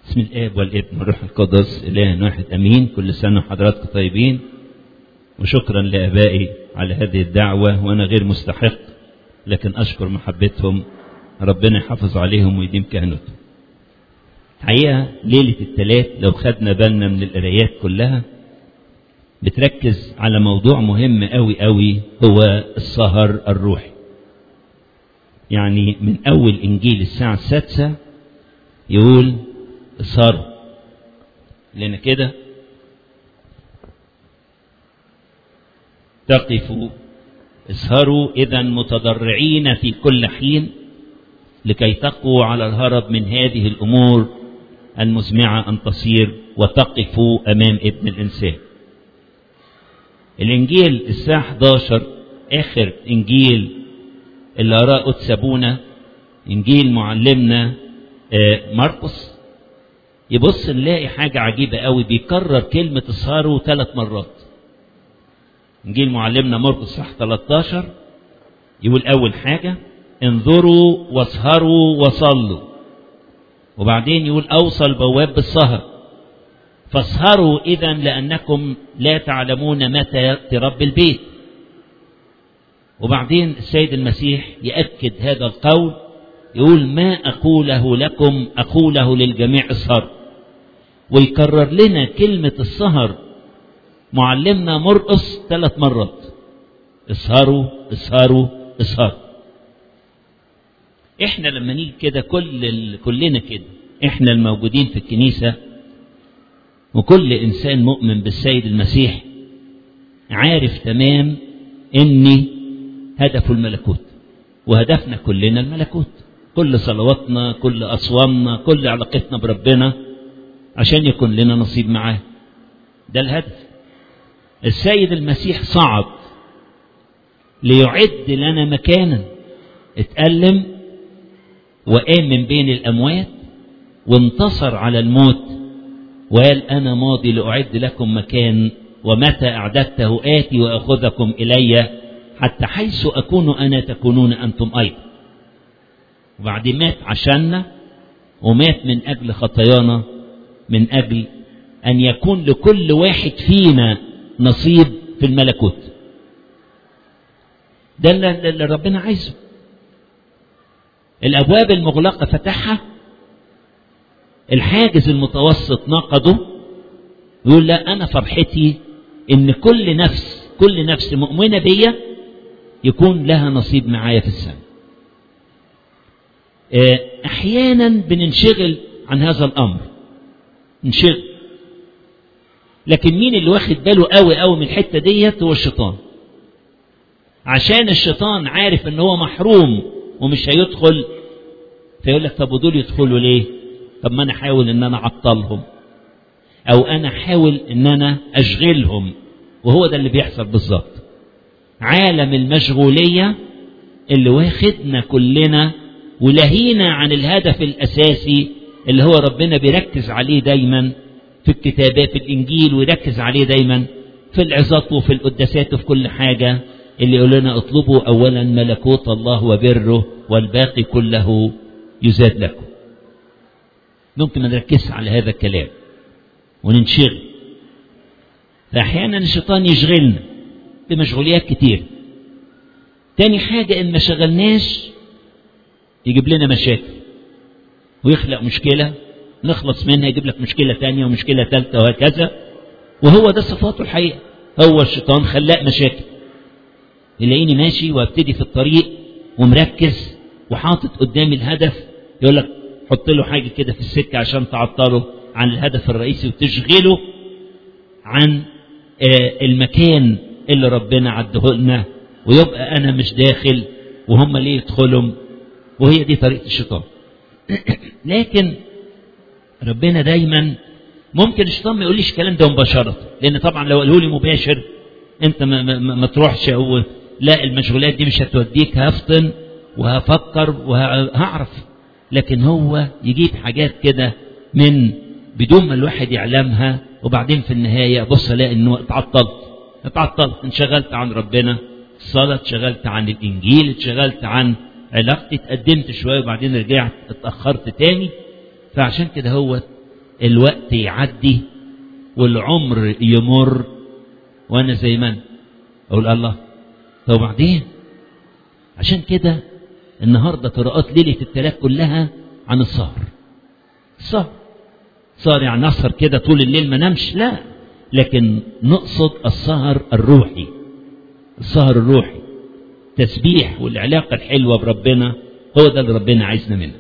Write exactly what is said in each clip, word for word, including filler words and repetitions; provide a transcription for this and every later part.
بسم الآب والابن والروح القدس إله واحد أمين. كل سنة وحضراتكم طيبين، وشكرا لآبائي على هذه الدعوة، وأنا غير مستحق لكن أشكر محبتهم. ربنا يحافظ عليهم ويديم كهنوتهم. الحقيقة ليلة الثلاث لو خدنا بالنا من القرايات كلها بتركز على موضوع مهم قوي قوي، هو السهر الروحي. يعني من أول إنجيل الساعة السادسة يقول اسهروا، لأن كده تقفوا اسهروا إذا متضرعين في كل حين لكي تقوا على الهرب من هذه الأمور المزمعة أن تصير وتقفوا أمام ابن الإنسان. الإنجيل الساعة إحدى عشر آخر إنجيل اللي قراه قدس أبونا، إنجيل معلمنا مرقس، يبص نلاقي حاجة عجيبة قوي، بيكرر كلمة اسهروا ثلاث مرات. إنجيل معلمنا مرقس صح ثلاثة عشر يقول أول حاجة انظروا واسهروا وصلوا، وبعدين يقول أوصى البواب بالسهر فاسهروا إذا لأنكم لا تعلمون متى يأتي رب البيت. وبعدين السيد المسيح يأكد هذا القول، يقول ما أقوله لكم أقوله للجميع اسهروا، ويكرر لنا كلمة السهر معلمنا مرقس ثلاث مرات، اسهروا اسهروا اسهروا. احنا لما نيجي كده كل ال... كلنا كده، احنا الموجودين في الكنيسة وكل انسان مؤمن بالسيد المسيح عارف تمام ان هدفه الملكوت، وهدفنا كلنا الملكوت. كل صلواتنا، كل أصوامنا، كل علاقتنا بربنا عشان يكون لنا نصيب معاه، ده الهدف. السيد المسيح صعد ليعد لنا مكانا، اتألم وقام من بين الأموات وانتصر على الموت، وقال أنا ماضي لأعد لكم مكان، ومتى أعددته آتي وأخذكم إلي حتى حيث أكون أنا تكونون أنتم أيضا. وبعدين مات عشاننا، ومات من أجل خطايانا، من أجل أن يكون لكل واحد فينا نصيب في الملكوت. ده اللي ربنا عايزه. الأبواب المغلقة فتحها، الحاجز المتوسط نقضه، يقول لا أنا فرحتي إن كل نفس كل نفس مؤمنة بيا يكون لها نصيب معايا في السماء. أحيانا بننشغل عن هذا الأمر، ننشغل، لكن مين اللي واخد باله قوي قوي من الحتة ديت؟ هو الشيطان. عشان الشيطان عارف ان هو محروم ومش هيدخل، فيقول لك طب ودول يدخلوا ليه؟ طب ما انا احاول ان انا اعطلهم، او انا احاول ان انا اشغلهم. وهو ده اللي بيحصل بالظبط. عالم المشغولية اللي واخدنا كلنا ولهينا عن الهدف الاساسي اللي هو ربنا بيركز عليه دايما في الكتابات، في الإنجيل، ويركز عليه دايما في العظات وفي القداسات وفي كل حاجة، اللي يقول لنا اطلبوا أولا ملكوت الله وبره والباقي كله يزاد لكم. ممكن ما نركز على هذا الكلام وننشغل، فأحيانا الشيطان يشغلنا بمشغوليات كتير. تاني حاجة إن ما شغلناش يجيب لنا مشاكل ويخلق مشكلة نخلص منها، يجيب لك مشكلة تانية ومشكلة ثالثة وهكذا. وهو ده صفاته الحقيقة، هو الشيطان خلاق مشاكل. يلاقيني ماشي وابتدي في الطريق ومركز وحاطط قدامي الهدف، يقول لك حط له حاجة كده في السكة عشان تعطله عن الهدف الرئيسي وتشغله عن المكان اللي ربنا عده لنا، ويبقى أنا مش داخل وهم ليه يدخلهم. وهي دي طريقة الشيطان. لكن ربنا دايما ممكن الشيطان ما يقوليش الكلام ده مباشرة، لأن طبعا لو قالوا لي مباشر أنت ما, ما, ما تروحش، أو لا المشغولات دي مش هتوديك، هفطن وهفكر وهعرف. لكن هو يجيب حاجات كده من بدون ما الواحد يعلمها، وبعدين في النهاية بص الاقي إنه اتعطلت اتعطلت انشغلت عن ربنا، الصلاة اتشغلت عن الإنجيل، اتشغلت عن علاقتي، اتقدمت شوية وبعدين رجعت اتأخرت تاني. فعشان كده هو الوقت يعدي والعمر يمر وانا زي ما انا اقول الله. طب وبعدين؟ عشان كده النهارده قراءات ليله الثلاث كلها عن السهر. السهر سهر يعني اسهر كده طول الليل ما نمش، لا، لكن نقصد السهر الروحي. السهر الروحي تسبيح والعلاقه الحلوه بربنا، هو ده اللي ربنا عايزنا منه.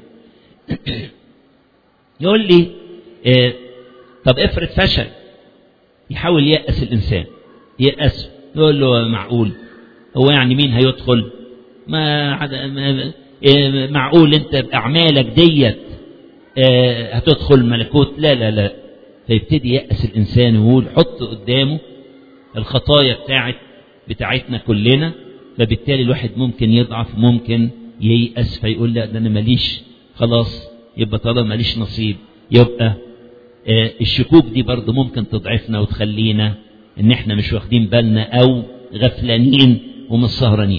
يقول لي اه طب افرض فشل، يحاول ييأس الانسان، ييأس، يقول له معقول هو يعني مين هيدخل؟ ما, ما معقول انت باعمالك ديت اه هتدخل ملكوت؟ لا لا لا. فيبتدي ييأس الانسان ويقول حط قدامه الخطايا بتاعت بتاعتنا كلنا، فبالتالي الواحد ممكن يضعف، ممكن ييأس، فيقول لا ده انا ماليش، خلاص يبقى طالما ماليش نصيب. يبقى آه الشكوك دي برضو ممكن تضعفنا وتخلينا ان احنا مش واخدين بالنا او غفلانين ومش سهرانين.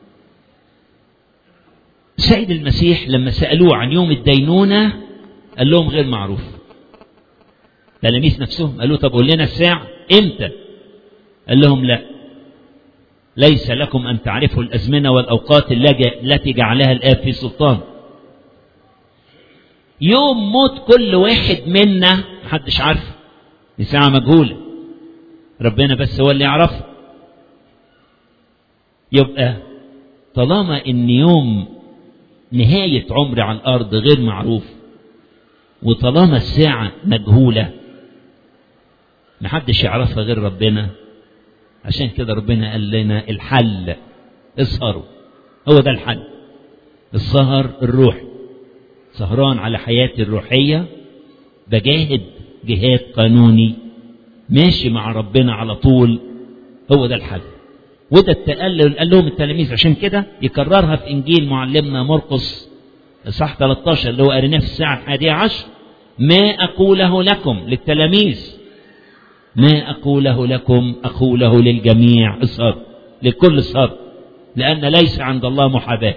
سيد المسيح لما سألوه عن يوم الدينونة قال لهم غير معروف. تلاميذ نفسهم قالوا طب قول لنا الساعة امتى؟ قال لهم لا، ليس لكم ان تعرفوا الازمنة والاوقات التي جعلها الآب في سلطان. يوم موت كل واحد منا محدش عارفه، دي ساعة مجهولة، ربنا بس هو اللي يعرفه. يبقى طالما ان يوم نهاية عمري على الارض غير معروف، وطالما الساعة مجهولة محدش يعرفها غير ربنا، عشان كده ربنا قال لنا الحل اسهروا. هو ده الحل، السهر الروحي. سهران على حياتي الروحية، بجاهد جهاد قانوني، ماشي مع ربنا على طول، هو ده الحل. وده التقال قال لهم التلاميذ، عشان كده يكررها في انجيل معلمنا مرقس اصحاح ثلاثة عشر اللي هو قريناه في الساعة الحادية عشر: ما أقوله لكم للتلاميذ، ما أقوله لكم أقوله للجميع، اسهر، للكل اسهر، لأن ليس عند الله محاباة.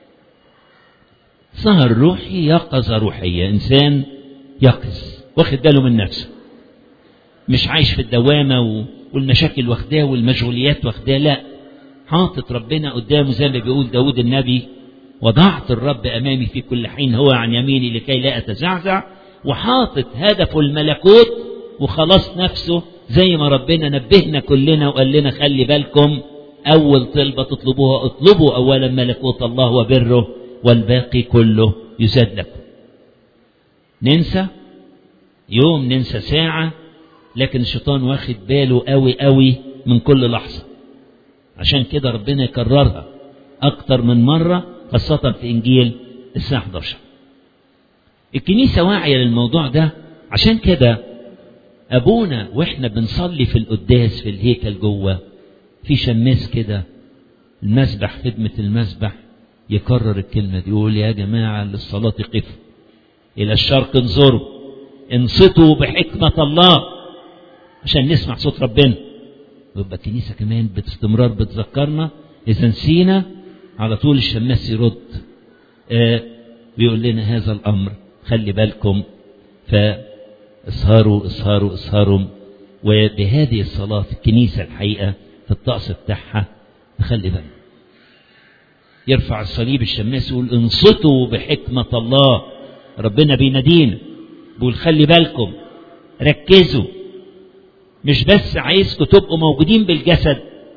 سهر روحي، يقظة روحية، إنسان يقظ واخد باله من نفسه، مش عايش في الدوامة والمشاكل واخداه والمشغوليات واخداه، لا، حاطط ربنا قدامه زي ما بيقول داود النبي: وضعت الرب أمامي في كل حين، هو عن يميني لكي لا أتزعزع. وحاطط هدفه الملكوت وخلاص نفسه، زي ما ربنا نبهنا كلنا وقال لنا خلي بالكم، أول طلبة تطلبوها اطلبوا أولا ملكوت الله وبره والباقي كله يزاد لكم. ننسى يوم، ننسى ساعة، لكن الشيطان واخد باله قوي قوي من كل لحظة، عشان كده ربنا يكررها أكتر من مرة، خاصة في إنجيل الساعة احد عشر. الكنيسة واعية للموضوع ده، عشان كده أبونا وإحنا بنصلي في القداس في الهيكل جوه، في شماس كده المسبح، خدمة المسبح، يكرر الكلمة دي، يقول: يا جماعة للصلاة قفوا، إلى الشرق انظروا، انصتوا بحكمة الله، عشان نسمع صوت ربنا. ويبقى الكنيسة كمان باستمرار بتذكرنا، إذا نسينا على طول الشماس يرد آه بيقول لنا هذا الأمر، خلي بالكم، فاسهروا اسهروا اسهروا. وبهذه الصلاة في الكنيسة الحقيقة في الطقس بتاعها خلي بالكم، يرفع الصليب الشماس يقول: انصتوا بحكمة الله، ربنا بينادينا بيقول خلي بالكم، ركزوا، مش بس عايزكم تبقوا موجودين بالجسد،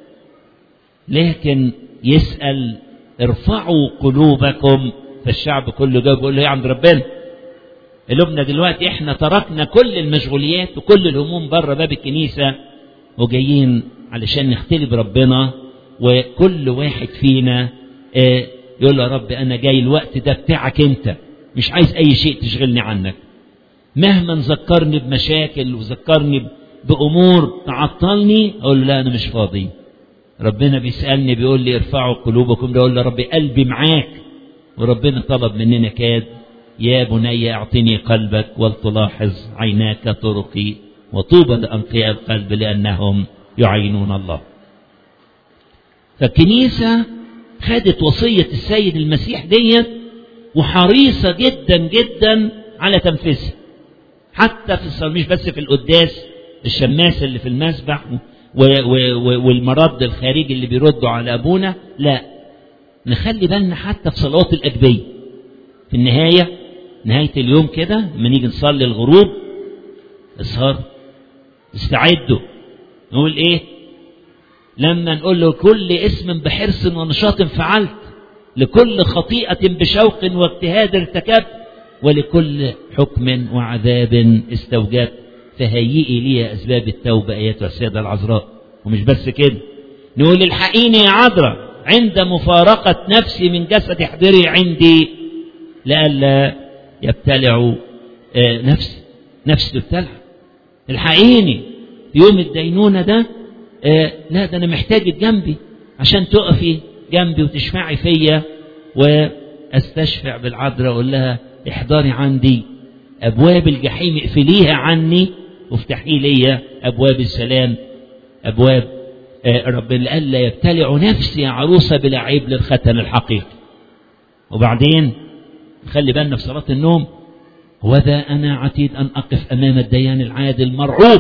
لكن يسأل ارفعوا قلوبكم. فالشعب كله جاء بيقول له: ايه عند ربنا؟ قلوبنا دلوقتي احنا تركنا كل المشغوليات وكل الهموم بره باب الكنيسة وجايين علشان نختلي بربنا. وكل واحد فينا اه يقول له: يا رب انا جاي الوقت ده بتاعك انت، مش عايز اي شيء تشغلني عنك، مهما ذكرني بمشاكل وذكرني بأمور تعطلني اقول له: لا انا مش فاضي. ربنا بيسألني بيقول لي: ارفعوا قلوبكم، بيقول له: ربي قلبي معاك. وربنا طلب مننا كاد: يا بني اعطني قلبك ولتلاحظ عيناك طرقي، وطوبى لأنقياء القلب لأنهم يعينون الله. فالكنيسة خدت وصية السيد المسيح ديت وحريصة جدا جدا على تنفيذها. حتى في الصلاة، مش بس في القداس الشماس اللي في المسبح والمرد الخارجي اللي بيردوا على أبونا، لا، نخلي بالنا حتى في صلوات الأجبية في النهاية، نهاية اليوم كده لما نيجي نصلي الغروب، اسهر استعدوا، نقول ايه لما نقول له كل اسم بحرص ونشاط فعلت، لكل خطيئة بشوق واجتهاد ارتكبت، ولكل حكم وعذاب استوجبت، فهيئي لي أسباب التوبة أيتها السيدة العذراء. ومش بس كده، نقول الحقيني يا عذراء عند مفارقة نفسي من جسد، احضري عندي لئلا يبتلع نفسي نفسي تبتلع. الحقيني في يوم الدينونة ده، آه لا ده أنا محتاجك جنبي عشان تقفي جنبي وتشفعي فيا، واستشفع بالعذراء أقول لها احضري عندي أبواب الجحيم اقفليها عني وافتحي لي أبواب السلام، أبواب آه رب لئلا يبتلع نفسي يا عروسة بلا عيب للختن الحقيقي. وبعدين خلي بالنا في صلاة النوم، وذا أنا عتيد أن أقف أمام الديان العادل مرعوب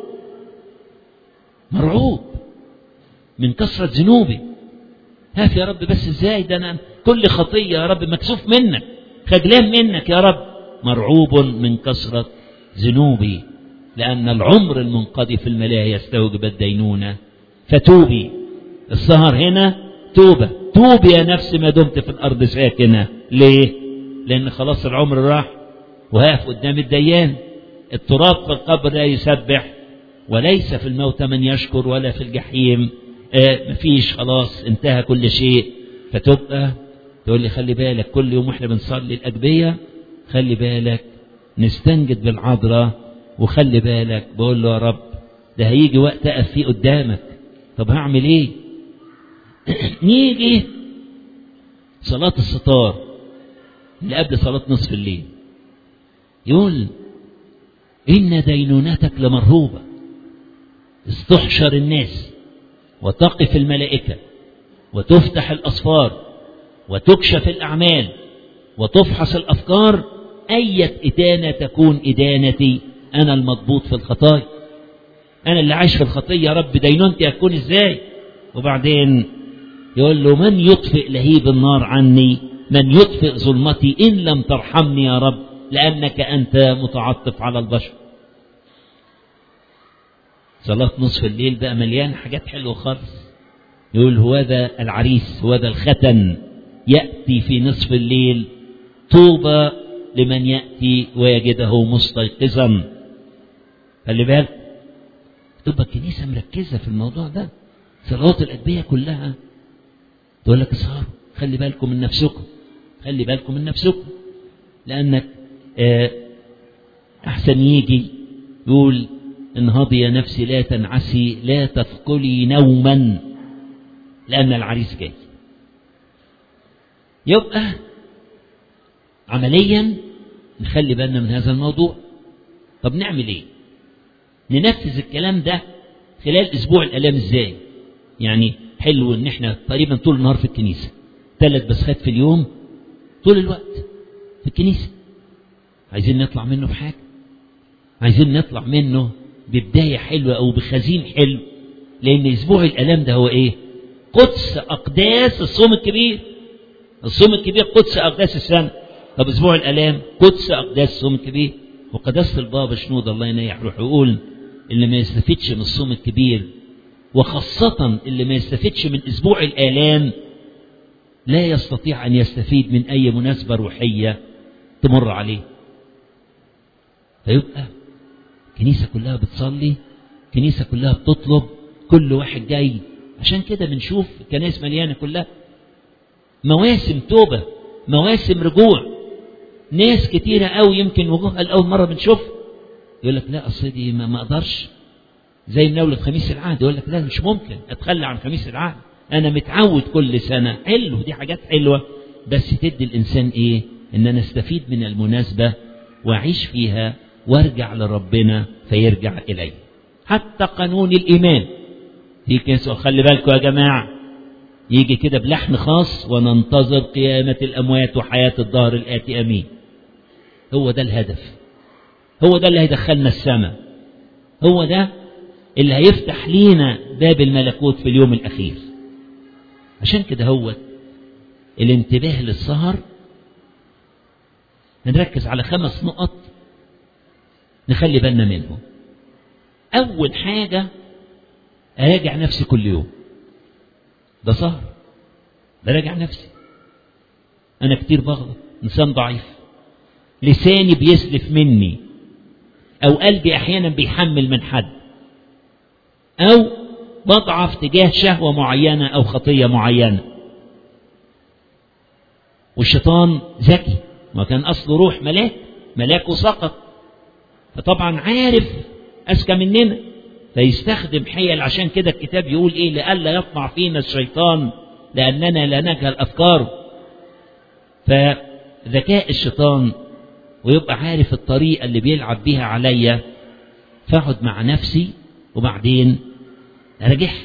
مرعوب من كثرة ذنوبي. هاف يا رب، بس ازاي ده أنا كل خطية يا رب مكسوف منك، خجلان منك يا رب، مرعوب من كثرة ذنوبي، لأن العمر المنقضي في الملاهي يستوجب الدينونة، فتوبي. السهر هنا توبة، توبي يا نفس ما دمت في الأرض ساكنة. ليه؟ لأن خلاص العمر راح وهاف قدام الديان. التراب في القبر لا يسبح، وليس في الموت من يشكر، ولا في الجحيم آه مفيش، خلاص انتهى كل شيء. فتبقى تقول لي خلي بالك كل يوم احنا بنصلي الأجبية، خلي بالك نستنجد بالعذراء، وخلي بالك بقول له يا رب ده هيجي وقت أقف فيه قدامك، طب هعمل ايه؟ نيجي صلاة الستار اللي قبل صلاة نصف الليل، يقول إن دينونتك لمرهوبة، استحشر الناس وتقف الملائكة وتفتح الأصفار وتكشف الأعمال وتفحص الأفكار، أية إدانة تكون إدانتي أنا المضبوط في الخطايا، أنا اللي عايش في الخطية يا رب، دينونتي هتكون إزاي؟ وبعدين يقول له من يطفئ لهيب النار عني، من يطفئ ظلمتي إن لم ترحمني يا رب، لأنك أنت متعطف على البشر. صلاة نصف الليل بقى مليان حاجات حلوة خالص، يقول هوذا العريس هوذا الختن يأتي في نصف الليل، طوبى لمن يأتي ويجده مستيقظا. خلي بالك تبقى الكنيسة مركزة في الموضوع ده، صلوات الأدبية كلها تقول لك اسهروا، خلي بالكم من نفسكم، خلي بالكم من نفسكم، لأنك أحسن يجي يقول انهضي يا نفسي لا تنعسي لا تثقلي نوما لأن العريس جاي. يبقى عمليا نخلي بالنا من هذا الموضوع. طب نعمل ايه؟ ننفذ الكلام ده خلال اسبوع الالام ازاي؟ يعني حلو ان احنا تقريبا طول النهار في الكنيسة، ثلاث بسخات في اليوم طول الوقت في الكنيسة، عايزين نطلع منه بحاجة، عايزين نطلع منه ببداية حلوة او بخزين حلو، لان اسبوع الالام ده هو ايه؟ قدس اقداس الصوم الكبير. الصوم الكبير قدس اقداس السنة. طب اسبوع الالام قدس اقداس الصوم الكبير. وقداسة البابا شنود الله ينيح روحه يقول اللي ما يستفدش من الصوم الكبير، وخاصة اللي ما يستفدش من اسبوع الالام، لا يستطيع ان يستفيد من اي مناسبة روحية تمر عليه. فيبقى كنيسة كلها بتصلي، كنيسة كلها بتطلب، كل واحد جاي. عشان كده بنشوف الكنائس مليانة كلها مواسم توبة، مواسم رجوع. ناس كتيرة قوي يمكن وجوهها الأول مرة بنشوفها يقول لك لا أصل دي ما, ما أقدرش، زي مناولة خميس العهد، يقول لك لا مش ممكن أتخلى عن خميس العهد، أنا متعود كل سنة. حلو، دي حاجات حلوة، بس تدي الإنسان إيه؟ إن أنا استفيد من المناسبة وأعيش فيها وارجع لربنا فيرجع إليه. حتى قانون الإيمان في كنيسة، خلي بالكم يا جماعة، يجي كده بلحن خاص هو ده اللي هيدخلنا السماء، هو ده اللي هيفتح لينا باب الملكوت في اليوم الأخير. عشان كده هو الانتباه للسهر نركز على خمس نقط نخلي بالنا منهم. أول حاجة أراجع نفسي كل يوم، ده سهر، براجع نفسي. أنا كتير بغلط، إنسان ضعيف، لساني بيسلف مني، أو قلبي أحيانا بيحمل من حد، أو بضعف تجاه شهوة معينة أو خطية معينة. والشيطان ذكي، ما كان أصله روح ملاك، ملاك وسقط، فطبعا عارف أذكى مننا، فيستخدم حيل. عشان كده الكتاب يقول إيه؟ لئلا يطمع فينا الشيطان لأننا لا نجهل أفكاره. فذكاء الشيطان ويبقى عارف الطريقة اللي بيلعب بيها عليا، فاقعد مع نفسي وبعدين أرجح.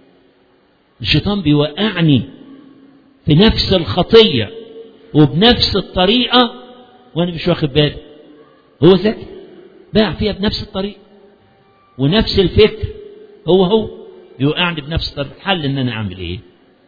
الشيطان بيوقعني في نفس الخطية وبنفس الطريقة وأنا مش واخد بالي. هو ذكي، باع فيها بنفس الطريقة ونفس الفكر، هو هو يوقعني بنفس الطريقة. الحل إن أنا أعمل إيه؟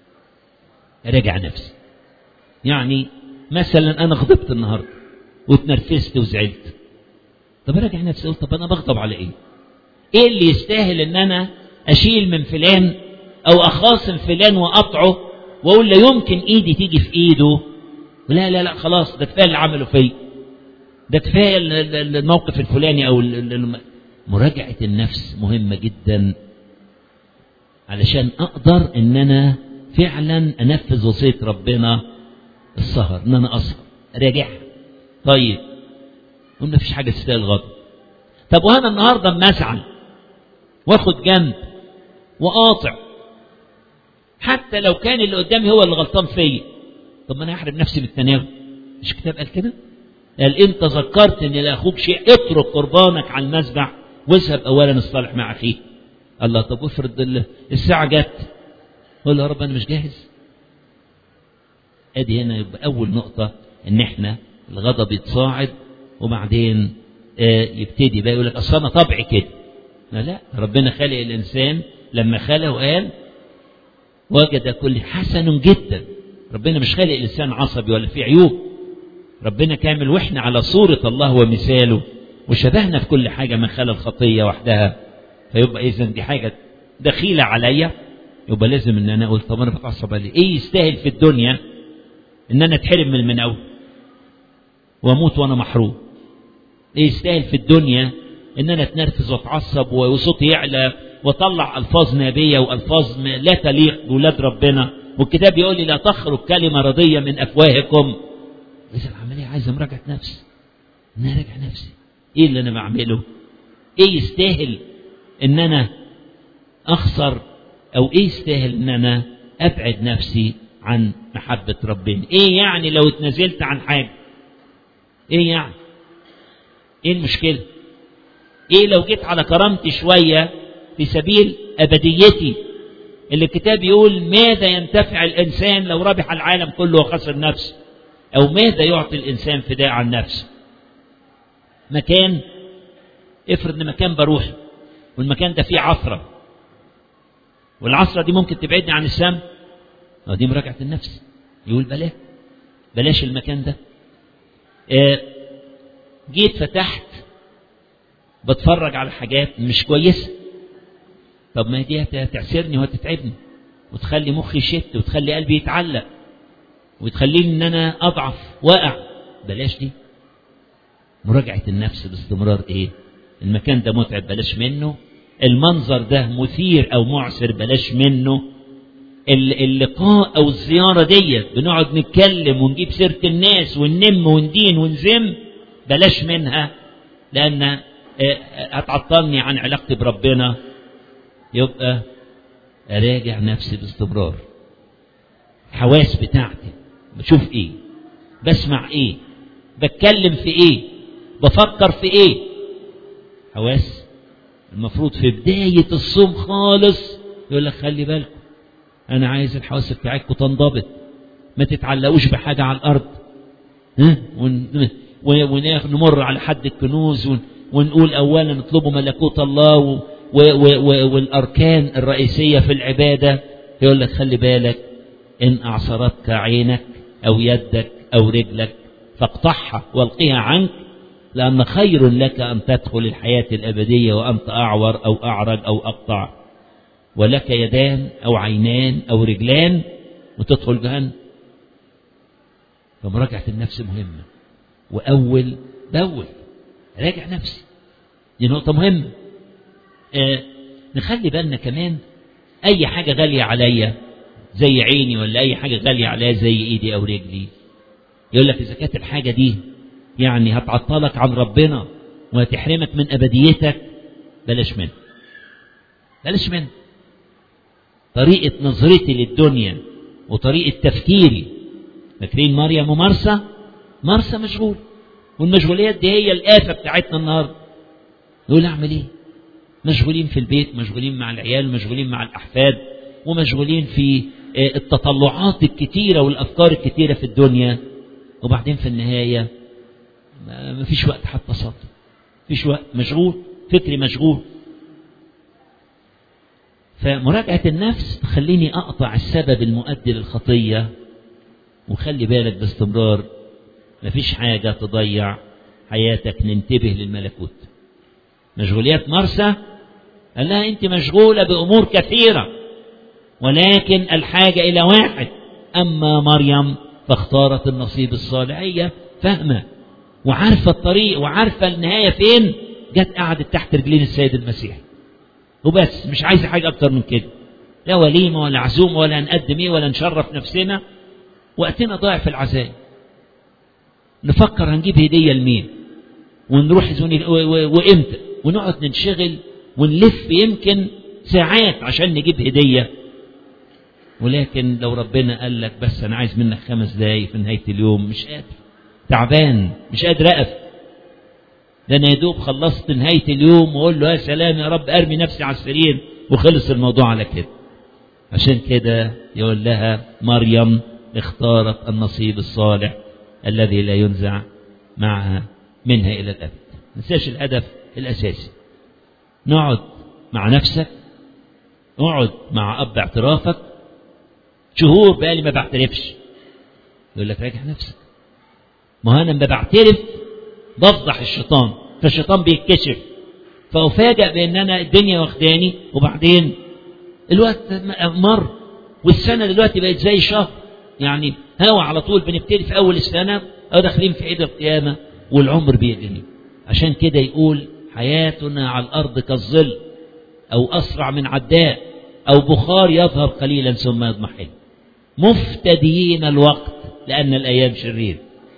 أراجع نفسي. يعني مثلا أنا غضبت النهاردة واتنرفزت وزعلت، طب أراجع نفسي، قلت طب أنا بغضب على إيه؟ إيه اللي يستاهل إن أنا أشيل من فلان أو أخاصم فلان وأقطعه وأقول لا يمكن إيدي تيجي في إيده؟ لا لا لا خلاص، ده كفاية اللي عمله فيه، ده كفاية الموقف الفلاني. أو مراجعة النفس مهمة جدا علشان أقدر إن أنا فعلا أنفذ وصية ربنا السهر، إن أنا أسهر أراجعها. طيب قلنا مفيش حاجة تستاهل غضب. طب وأنا النهاردة أما أزعل وآخد جنب وقاطع، حتى لو كان اللي قدامي هو اللي غلطان فيا، طب ما أنا أحرم نفسي بالتناول. مش كتاب قال كده؟ قال إن تذكرت إن لأخوك شيء اترك قربانك على المذبح واذهب أولا اصطلح مع أخيك. الله، طب افرض الساعة جت، قول يا رب أنا مش جاهز. أدي هنا يبقى أول نقطة، إن إحنا الغضب يتصاعد وبعدين آه يبتدي بقى يقول لك أصل أنا طبعي كده. لا لا، ربنا خلق الإنسان لما خلقه قال وجد كل حسن جدا. ربنا مش خلق الإنسان عصبي ولا فيه عيوب، ربنا كامل، وإحنا على صورة الله ومثاله وشبهنا في كل حاجة من خلال الخطية وحدها. فيبقى إذن دي حاجة دخيلة عليا، يبقى لازم إن أنا أقول طب أنا بتعصب عليه. إيه يستاهل في الدنيا إن أنا أتحرم من المناول وأموت وأنا محروم؟ إيه يستاهل في الدنيا إن أنا أتنرفز وأتعصب وصوتي يعلى وأطلع ألفاظ نابية وألفاظ لا تليق بولاد ربنا؟ والكتاب يقول لي لا تخرج كلمة رضية من أفواهكم. إذا العملية عايزة مراجعة نفس، إن أنا أراجع نفسي إيه اللي أنا بعمله؟ إيه يستاهل إن أنا أخسر؟ أو إيه يستاهل إن أنا أبعد نفسي عن محبة ربنا؟ إيه يعني لو اتنازلت عن حاجة؟ إيه يعني؟ إيه المشكلة؟ إيه لو جيت على كرامتي شوية في سبيل أبديتي؟ اللي الكتاب يقول ماذا ينتفع الإنسان لو ربح العالم كله وخسر نفسه؟ أو ماذا يعطي الإنسان فداء عن نفسه؟ مكان، افرض ان مكان بروح والمكان ده فيه عثرة، والعثرة دي ممكن تبعدني عن السماء، دي مراجعة النفس. يقول بلاش بلاش المكان ده. آه جيت فتحت بتفرج على حاجات مش كويسة، طب ما دي هتعسرني وهتتعبني وتخلي مخي يشت وتخلي قلبي يتعلق وتخليني ان انا اضعف واقع، بلاش دي. مراجعة النفس باستمرار. ايه المكان ده متعب بلاش منه، المنظر ده مثير او معسر بلاش منه، اللقاء او الزيارة دي بنقعد نتكلم ونجيب سيرة الناس وننم وندين ونزم بلاش منها، لان هتعطلني عن علاقتي بربنا. يبقى اراجع نفسي باستمرار. الحواس بتاعتي بشوف ايه، بسمع ايه، بتكلم في ايه، بفكر في ايه. حواس المفروض في بداية الصوم خالص يقول لك خلي بالكم انا عايز الحواس بتاعتكم تنضبط، ما تتعلقوش بحاجة على الارض. ها ونمر على حد الكنوز ونقول أولا نطلبوا ملكوت الله والأركان الرئيسية في العبادة، يقول لك خلي بالك إن أعصرتك عينك أو يدك أو رجلك فاقطعها والقيها عنك، لأن خير لك أن تدخل الحياة الأبدية وأنت أعور أو أعرج أو أقطع، ولك يدان أو عينان أو رجلان وتدخل جهنم. فمراجعة النفس مهمة، وأول بأول راجع نفسي، دي نقطة مهمة. آه نخلي بالنا كمان أي حاجة غالية عليا زي عيني ولا أي حاجة غالية عليا زي إيدي أو رجلي، يقول لك إذا كانت الحاجة دي يعني هتعطلك عن ربنا وهتحرمك من أبديتك بلاش منها، بلاش منها. طريقة نظرتي للدنيا وطريقة تفكيري، فاكرين مريم ومرسى؟ مرسى مشغول، والمشغوليات دي هي الآفة بتاعتنا النهاردة. يقول أعمل إيه؟ مشغولين في البيت، مشغولين مع العيال، مشغولين مع الأحفاد، ومشغولين في التطلعات الكتيرة والأفكار الكتيرة في الدنيا، وبعدين في النهاية ما فيش وقت حتى صلاة، فيش وقت، مشغول، فكري مشغول. فمراجعة النفس تخليني أقطع السبب المؤدي للخطية، وخلي بالك باستمرار مفيش حاجة تضيع حياتك، ننتبه للملكوت. مشغوليات مرسى قال لها أنت مشغولة بأمور كثيرة ولكن الحاجة إلى واحد، أما مريم فاختارت النصيب الصالح. هي فاهمة وعارفة الطريق وعارفة النهاية فين، جت قعدت تحت رجلين السيد المسيح وبس، مش عايزة حاجة أكتر من كده، لا وليمة ولا عزومة ولا نقدم إيه ولا نشرف نفسنا. وقتنا ضايع في العزاء، نفكر هنجيب هدية لمين ونروح زوني وإمتى، ونقعد ننشغل ونلف يمكن ساعات عشان نجيب هدية. ولكن لو ربنا قال لك بس أنا عايز منك خمس دقايق في نهاية اليوم، مش قادر، تعبان، مش قادر أقف، ده أنا يدوب خلصت نهاية اليوم وأقول له يا سلام يا رب أرمي نفسي على السرير وخلص الموضوع على كده. عشان كده يقول لها مريم اختارت النصيب الصالح الذي لا ينزع معها منها إلى الأبد. ما تنساش الهدف الأساسي. نقعد مع نفسك، اقعد مع أب اعترافك، شهور بقالي ما بعترفش، يقول لك راجع نفسك. ما أنا لما بعترف بفضح الشيطان، فالشيطان بيتكشف، فأفاجأ بأن أنا الدنيا واخداني، وبعدين الوقت مر والسنة دلوقتي بقت زي شهر، يعني هوا على طول، بنبتدي في أول السنة أو داخلين في عيد القيامة والعمر بيجري. عشان كده يقول حياتنا على الأرض كالظل أو أسرع من عداء أو بخار يظهر قليلا ثم يضمحل، مفتديين الوقت لأن الأيام شرير.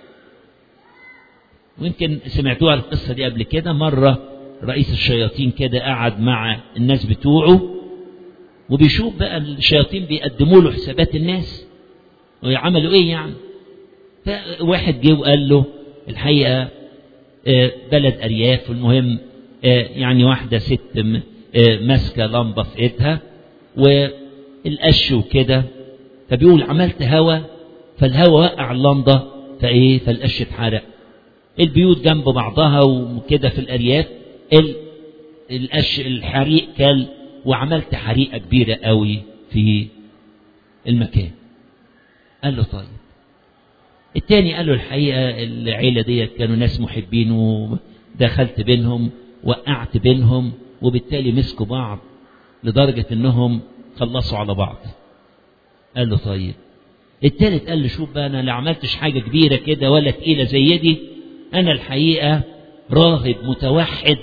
ويمكن سمعتوها القصة دي قبل كده. مرة رئيس الشياطين كده قعد مع الناس بتوعه وبيشوف بقى الشياطين بيقدموا له حسابات الناس ويعملوا ايه يعني. فواحد جه وقال له الحقيقة بلد أرياف، والمهم يعني واحدة ست ماسكة لمبة في ايدها والقش وكده، فبيقول عملت هوا، فالهوا وقع اللمبة فايه فالقش اتحرق. البيوت جنب بعضها وكده في الأرياف، القش الحريق كل، وعملت حريقة كبيرة قوي في المكان. قال له طيب. التاني قال له الحقيقة العيلة دي كانوا ناس محبين ودخلت بينهم وقعت بينهم وبالتالي مسكوا بعض لدرجة انهم خلصوا على بعض. قال له طيب. التالت قال له شوف بقى، انا لا عملتش حاجة كبيرة كده ولا تقيلة زي دي، انا الحقيقة راهب متوحد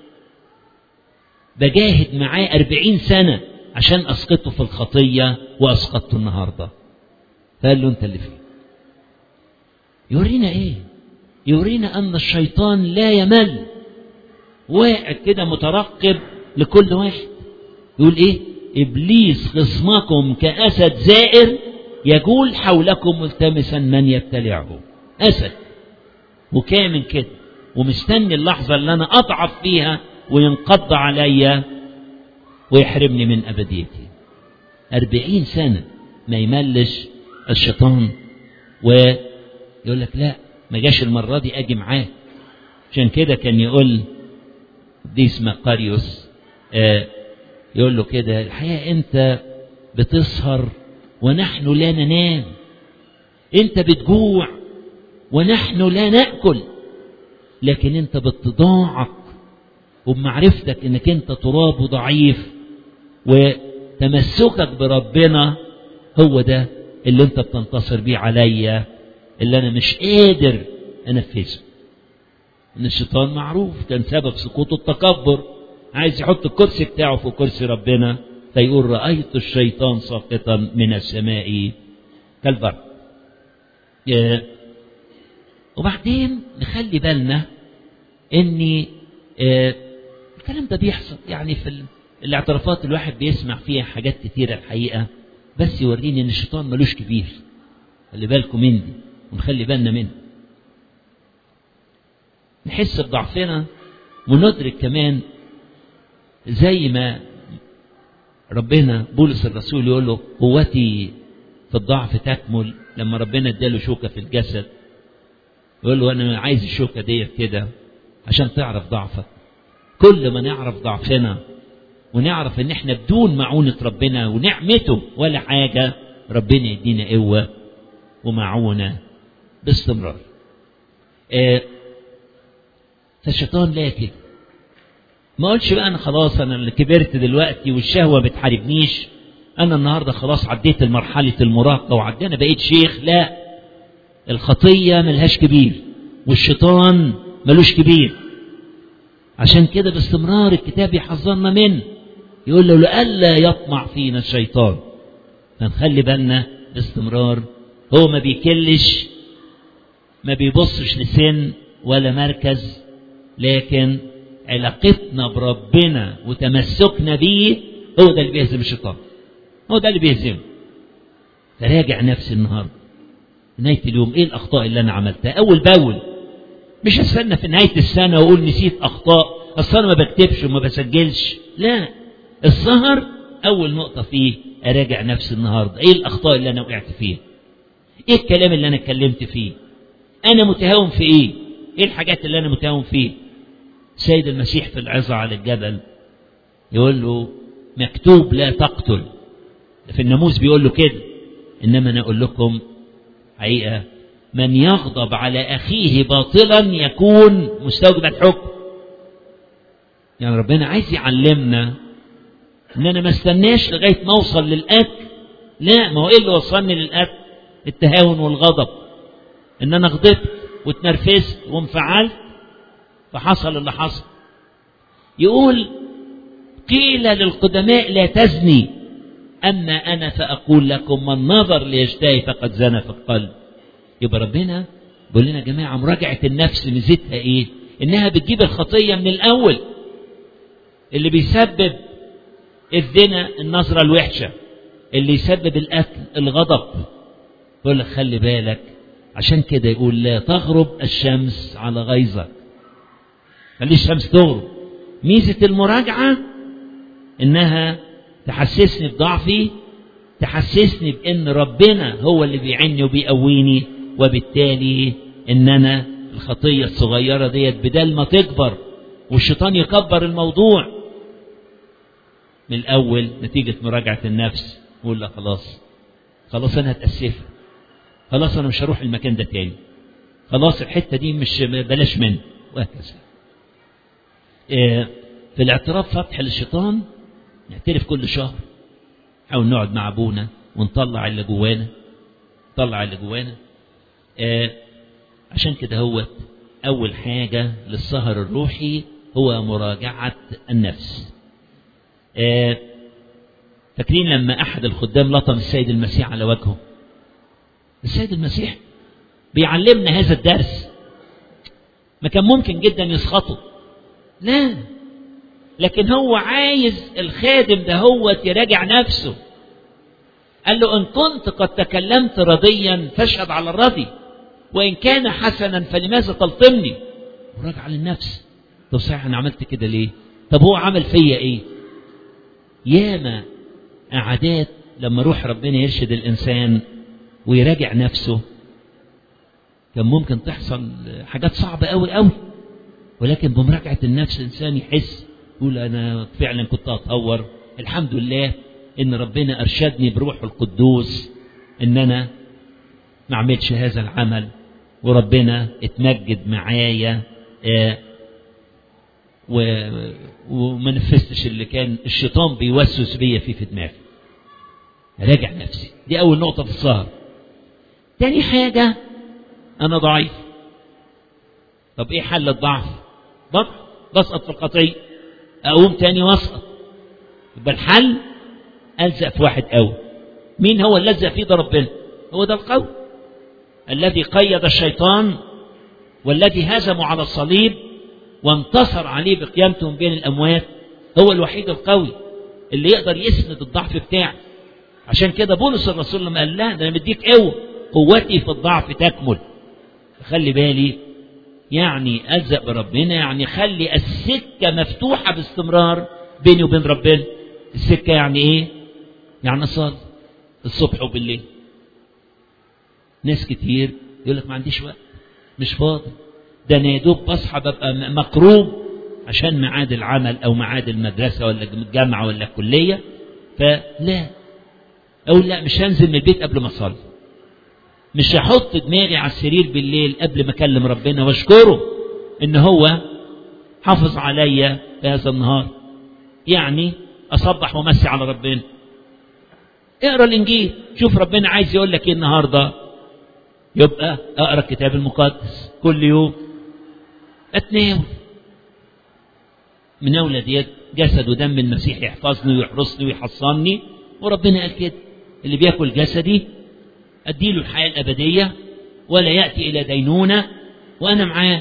بجاهد معاه أربعين سنة عشان أسقطه في الخطية وأسقطته النهاردة. فقال له أنت اللي فيه. يورينا إيه؟ يورينا أن الشيطان لا يمل، واقع كده مترقب لكل واحد. يقول إيه؟ إبليس خصمكم كأسد زائر يجول حولكم ملتمسا من يبتلعه. أسد وكامن كده ومستني اللحظة اللي أنا أضعف فيها وينقض عليا ويحرمني من أبديتي. أربعين سنة ما يملش الشيطان، ويقول لك لا ما جاش المرة دي أجي معاه. عشان كده كان يقول قديس مقاريوس آه يقول له كده: الحقيقة أنت بتسهر ونحن لا ننام، أنت بتجوع ونحن لا نأكل، لكن أنت باتضاعك وبمعرفتك أنك أنت تراب وضعيف وتمسكك بربنا هو ده اللي أنت بتنتصر بيه عليا، اللي أنا مش قادر أنفذه. إن الشيطان معروف كان سبب سقوطه التكبر، عايز يحط الكرسي بتاعه في كرسي ربنا، فيقول: رأيت الشيطان ساقطا من السماء كالبرق. وبعدين نخلي بالنا ان الكلام ده بيحصل يعني في الاعترافات، الواحد بيسمع فيها حاجات كتيرة الحقيقة، بس يوريني ان الشيطان ملوش كبير. خلي بالكم من دي ونخلي بالنا منه. نحس بضعفنا وندرك كمان زي ما ربنا بولس الرسول يقول له: قوتي في الضعف تكمل. لما ربنا اداله شوكة في الجسد يقول له: انا عايز الشوكة دي كده عشان تعرف ضعفك. كل ما نعرف ضعفنا ونعرف ان احنا بدون معونة ربنا ونعمته ولا حاجة، ربنا يدينا قوة ومعونة باستمرار. آه فالشيطان لا كده، ما قلتش بقى انا خلاص انا اللي كبرت دلوقتي والشهوة بتحاربنيش، انا النهاردة خلاص عديت المرحلة المراهقة وعدينا بقيت شيخ. لا، الخطية ملهاش كبير والشيطان ملوش كبير. عشان كده باستمرار الكتاب يحذرنا منه، يقول له: لألا يطمع فينا الشيطان. فنخلي بالنا باستمرار. هو ما بيكلش، ما بيبصش لسن ولا مركز، لكن علاقتنا بربنا وتمسكنا بيه هو ده اللي بيهزم الشيطان، هو ده اللي بيهزمه. فراجع نفسي النهارده نهاية اليوم، ايه الاخطاء اللي انا عملتها اول باول. مش هستنى في نهاية السنة واقول نسيت اخطاء، اصل انا ما بكتبش وما بسجلش. لا، السهر اول نقطة فيه اراجع نفسي النهاردة، ايه الاخطاء اللي انا وقعت فيها، ايه الكلام اللي انا اتكلمت فيه، انا متهاون في ايه، ايه الحاجات اللي انا متهاون فيه. سيد المسيح في العظة على الجبل يقول له: مكتوب لا تقتل. في الناموس بيقول له كده، انما انا اقول لكم حقيقة: من يغضب على أخيه باطلا يكون مستوجب الحكم. يعني ربنا عايز يعلمنا ان انا ما استناش لغاية ما اوصل للأكل. لا، ما هو ايه اللي وصلني للأكل؟ التهاون والغضب، ان انا غضبت واتنرفزت وانفعلت فحصل اللي حصل. يقول: قيل للقدماء لا تزني، أما أنا فأقول لكم من نظر ليشتهي فقد زنى في القلب. يبقى ربنا بيقول لنا: يا جماعة، مراجعة النفس ميزتها إيه؟ إنها بتجيب الخطية من الأول. اللي بيسبب الزنا النظرة الوحشة، اللي يسبب الأكل الغضب. يقول لك خلي بالك. عشان كده يقول: لا تغرب الشمس على غيظك. خلي الشمس تغرب. ميزة المراجعة إنها تحسسني بضعفي، تحسسني بأن ربنا هو اللي بيعني وبيقويني، وبالتالي إن أنا الخطية الصغيرة ديت بدل ما تكبر والشيطان يكبر الموضوع من الأول نتيجة مراجعة النفس، يقول لك خلاص خلاص أنا هتأسفها، خلاص أنا مش هروح المكان ده تاني، خلاص الحتة دي مش بلاش منه، وهكذا. في الاعتراف فتح للشيطان، نعترف كل شهر، نحاول نقعد مع أبونا ونطلع اللي جوانا، نطلع اللي جوانا. آه عشان كده هو أول حاجة للسهر الروحي هو مراجعة النفس. آه فاكرين لما أحد الخدام لطم السيد المسيح على وجهه؟ السيد المسيح بيعلمنا هذا الدرس. ما كان ممكن جدا يسخطه، لا، لكن هو عايز الخادم ده هو يراجع نفسه. قال له: إن كنت قد تكلمت رضيا فاشهد على الرضي، وإن كان حسنا فلماذا تلطمني؟ مراجعة للنفس. طب صحيح أنا عملت كده ليه؟ طب هو عمل فيا إيه؟ ياما عادات لما روح ربنا يرشد الإنسان ويراجع نفسه كان ممكن تحصل حاجات صعبة قوي قوي، ولكن بمراجعة النفس الإنسان يحس يقول أنا فعلا كنت أتهور، الحمد لله إن ربنا أرشدني بروحه القدوس إن أنا ما أعملش هذا العمل، وربنا اتمجد معايا آه وما نفذتش اللي كان الشيطان بيوسوس بيا فيه في دماغي. راجع نفسي، دي أول نقطة في السهر. تاني حاجة أنا ضعيف. طب إيه حل الضعف؟ بضعف، بسقط في الخطية، أقوم تاني واسقط. يبقى الحل ألزق في واحد قوي. مين هو اللي لزق فيه؟ ده ربنا، هو ده القوي الذي قيد الشيطان والذي هزمه على الصليب وانتصر عليه بقيامته من بين الأموات. هو الوحيد القوي اللي يقدر يسند الضعف بتاعه. عشان كده بولس الرسول لما قال لا ده أنا مديك قوة، قوتي في الضعف تكمل. خلي بالي، يعني ألزق بربنا يعني خلي السكة مفتوحة باستمرار بيني وبين ربنا. السكة يعني إيه؟ يعني أصلي الصبح وبالليل. ناس كتير يقول لك ما عنديش وقت، مش فاضي، ده أنا يا دوب بصحى ببقى مكروب عشان ميعاد العمل أو ميعاد المدرسة ولا الجامعة ولا الكلية، فلا أقول لا مش هنزل من البيت قبل ما أصلي، مش هحط دماغي على السرير بالليل قبل ما أكلم ربنا وأشكره إن هو حافظ عليا في هذا النهار. يعني أصبح ومسي على ربنا. اقرأ الإنجيل، شوف ربنا عايز يقول لك إيه النهاردة، يبقى أقرأ الكتاب المقدس كل يوم. أتناول مناولة ديت جسد ودم المسيح يحفظني ويحرسني ويحصني، وربنا قال كده اللي بياكل جسدي أديله الحياة الأبدية ولا يأتي إلى دينونة وأنا معاه.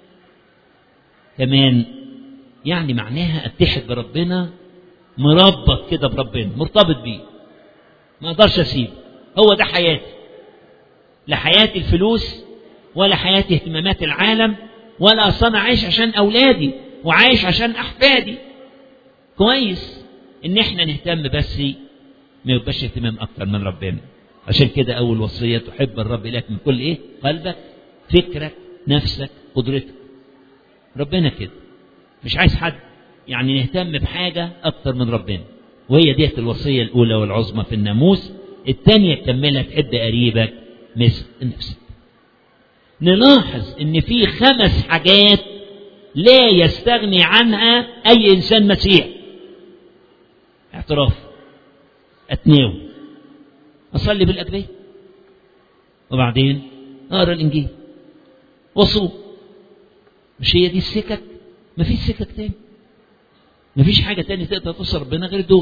كمان يعني معناها أتحد بربنا، مربط كده بربنا، مرتبط بيه، ما أقدرش أسيبه. هو ده حياتي، لا حياتي الفلوس ولا حياتي اهتمامات العالم، ولا أصلا عايش عشان أولادي وعايش عشان أحفادي. كويس إن إحنا نهتم، بس ما يبقاش اهتمام أكتر من ربنا. عشان كده أول وصية تحب الرب إليك من كل إيه؟ قلبك، فكرك، نفسك، قدرتك. ربنا كده مش عايز حد يعني نهتم بحاجة أكتر من ربنا، وهي ديت الوصية الأولى والعظمى في الناموس. الثانية تكملها تحب قريبك مثل نفسك. نلاحظ إن في خمس حاجات لا يستغني عنها أي إنسان مسيحي. اعتراف، أتناول، أصلي بالأجبية، وبعدين أقرأ الإنجيل، وصوم. مش هي دي السكك؟ مفيش سكك تاني، مفيش حاجة تاني تقدر توصل ربنا غير دول.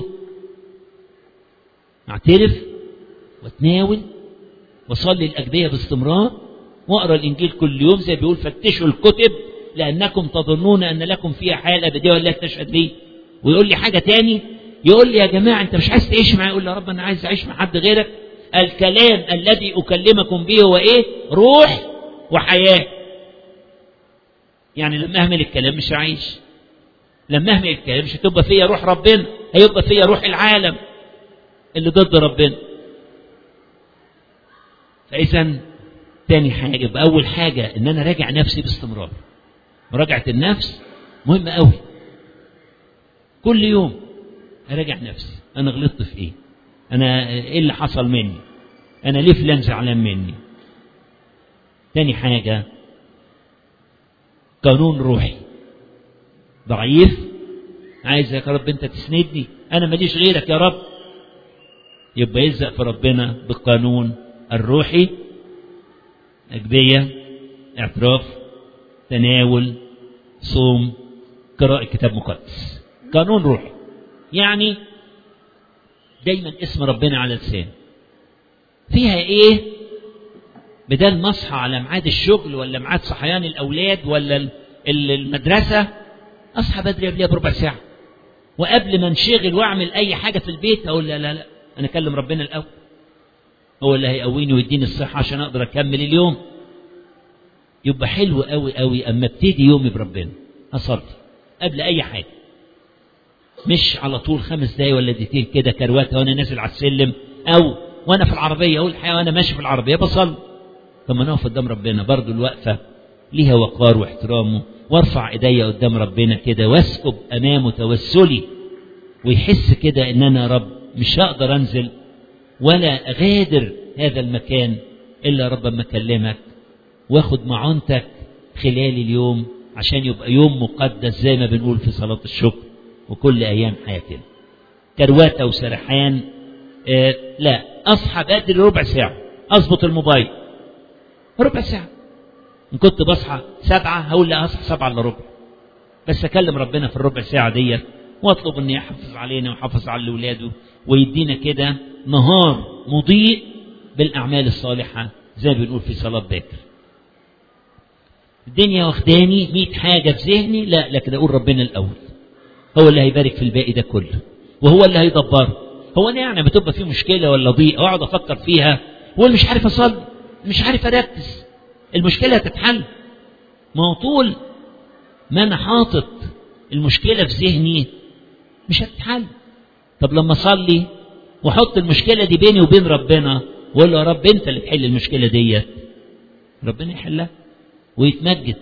أعترف وأتناول وصلي الأجبية باستمرار وأقرأ الإنجيل كل يوم، زي بيقول فتشوا الكتب لأنكم تظنون أن لكم فيها حياة الأبدية ولا تشهد لي. ويقول لي حاجة تاني، يقول لي يا جماعة أنت مش عايز تعيش معي؟ يقول لي يا رب أنا عايز أعيش مع حد غيرك. الكلام الذي أكلمكم به هو إيه؟ روح وحياة. يعني لما أهمل الكلام مش هعيش، لما أهمل الكلام مش هتبقى فيا روح ربنا، هيبقى فيا روح العالم اللي ضد ربنا. فإذا تاني حاجة، يبقى أول حاجة إن أنا راجع نفسي باستمرار. مراجعة النفس مهمة قوي. كل يوم أراجع نفسي، أنا غلطت في إيه؟ أنا إيه اللي حصل مني؟ أنا ليه فلان زعلان مني؟ تاني حاجة قانون روحي، ضعيف، عايزك يا رب أنت تسندني، أنا ماليش غيرك يا رب. يبقى يلزق في ربنا بالقانون الروحي، أجبية، اعتراف، تناول، صوم، قراءة كتاب مقدس. قانون روحي يعني دايما اسم ربنا على لسان. فيها ايه؟ بدل ما اصحى على ميعاد الشغل ولا ميعاد صحيان الاولاد ولا المدرسه، اصحى بدري قبلها بربع ساعه، وقبل ما انشغل واعمل اي حاجه في البيت اقول لا لا لا انا اكلم ربنا الاول، هو اللي هيقويني ويديني الصحه عشان اقدر اكمل اليوم. يبقى حلو قوي قوي اما ابتدي يومي بربنا، اصلي قبل اي حاجه، مش على طول خمس دقايق ولا دقيقتين كده كرواتة وانا نازل على السلم، او وانا في العربيه. اقول الحقيقه وانا ماشي في العربيه بصلي، طب ما نقف قدام ربنا برضو الوقفة ليها وقار واحترامه، وارفع ايديا قدام ربنا كده واسكب امامه توسلي، ويحس كده ان انا يا رب مش هقدر انزل ولا اغادر هذا المكان الا رب ما اكلمك، واخد معونتك خلال اليوم عشان يبقى يوم مقدس زي ما بنقول في صلاة الشكر وكل ايام حياتنا. كرواتة وسرحان، آه لا، اصحى بدري ربع ساعة، اظبط الموبايل ربع ساعة. ان كنت بصحى سبعة هقول لا اصحى سبعة الا ربع، بس اكلم ربنا في الربع ساعة ديت، واطلب ان يحفظ علينا ويحفظ على اولاده، ويدينا كده نهار مضيء بالاعمال الصالحة زي ما بنقول في صلاة باكر. الدنيا واخداني مئة حاجة في ذهني، لا، لكن اقول ربنا الاول، هو اللي هيبارك في الباقي ده كله، وهو اللي هيدبره. هو انا يعني بتبقى في مشكلة ولا ضيق اقعد افكر فيها واقول مش عارف اصلي، مش عارف اركز، المشكلة هتتحل. ما هو طول ما انا حاطط المشكلة في ذهني مش هتتحل. طب لما اصلي واحط المشكلة دي بيني وبين ربنا واقول له يا رب انت اللي تحل المشكلة دي، ربنا يحلها ويتمجد.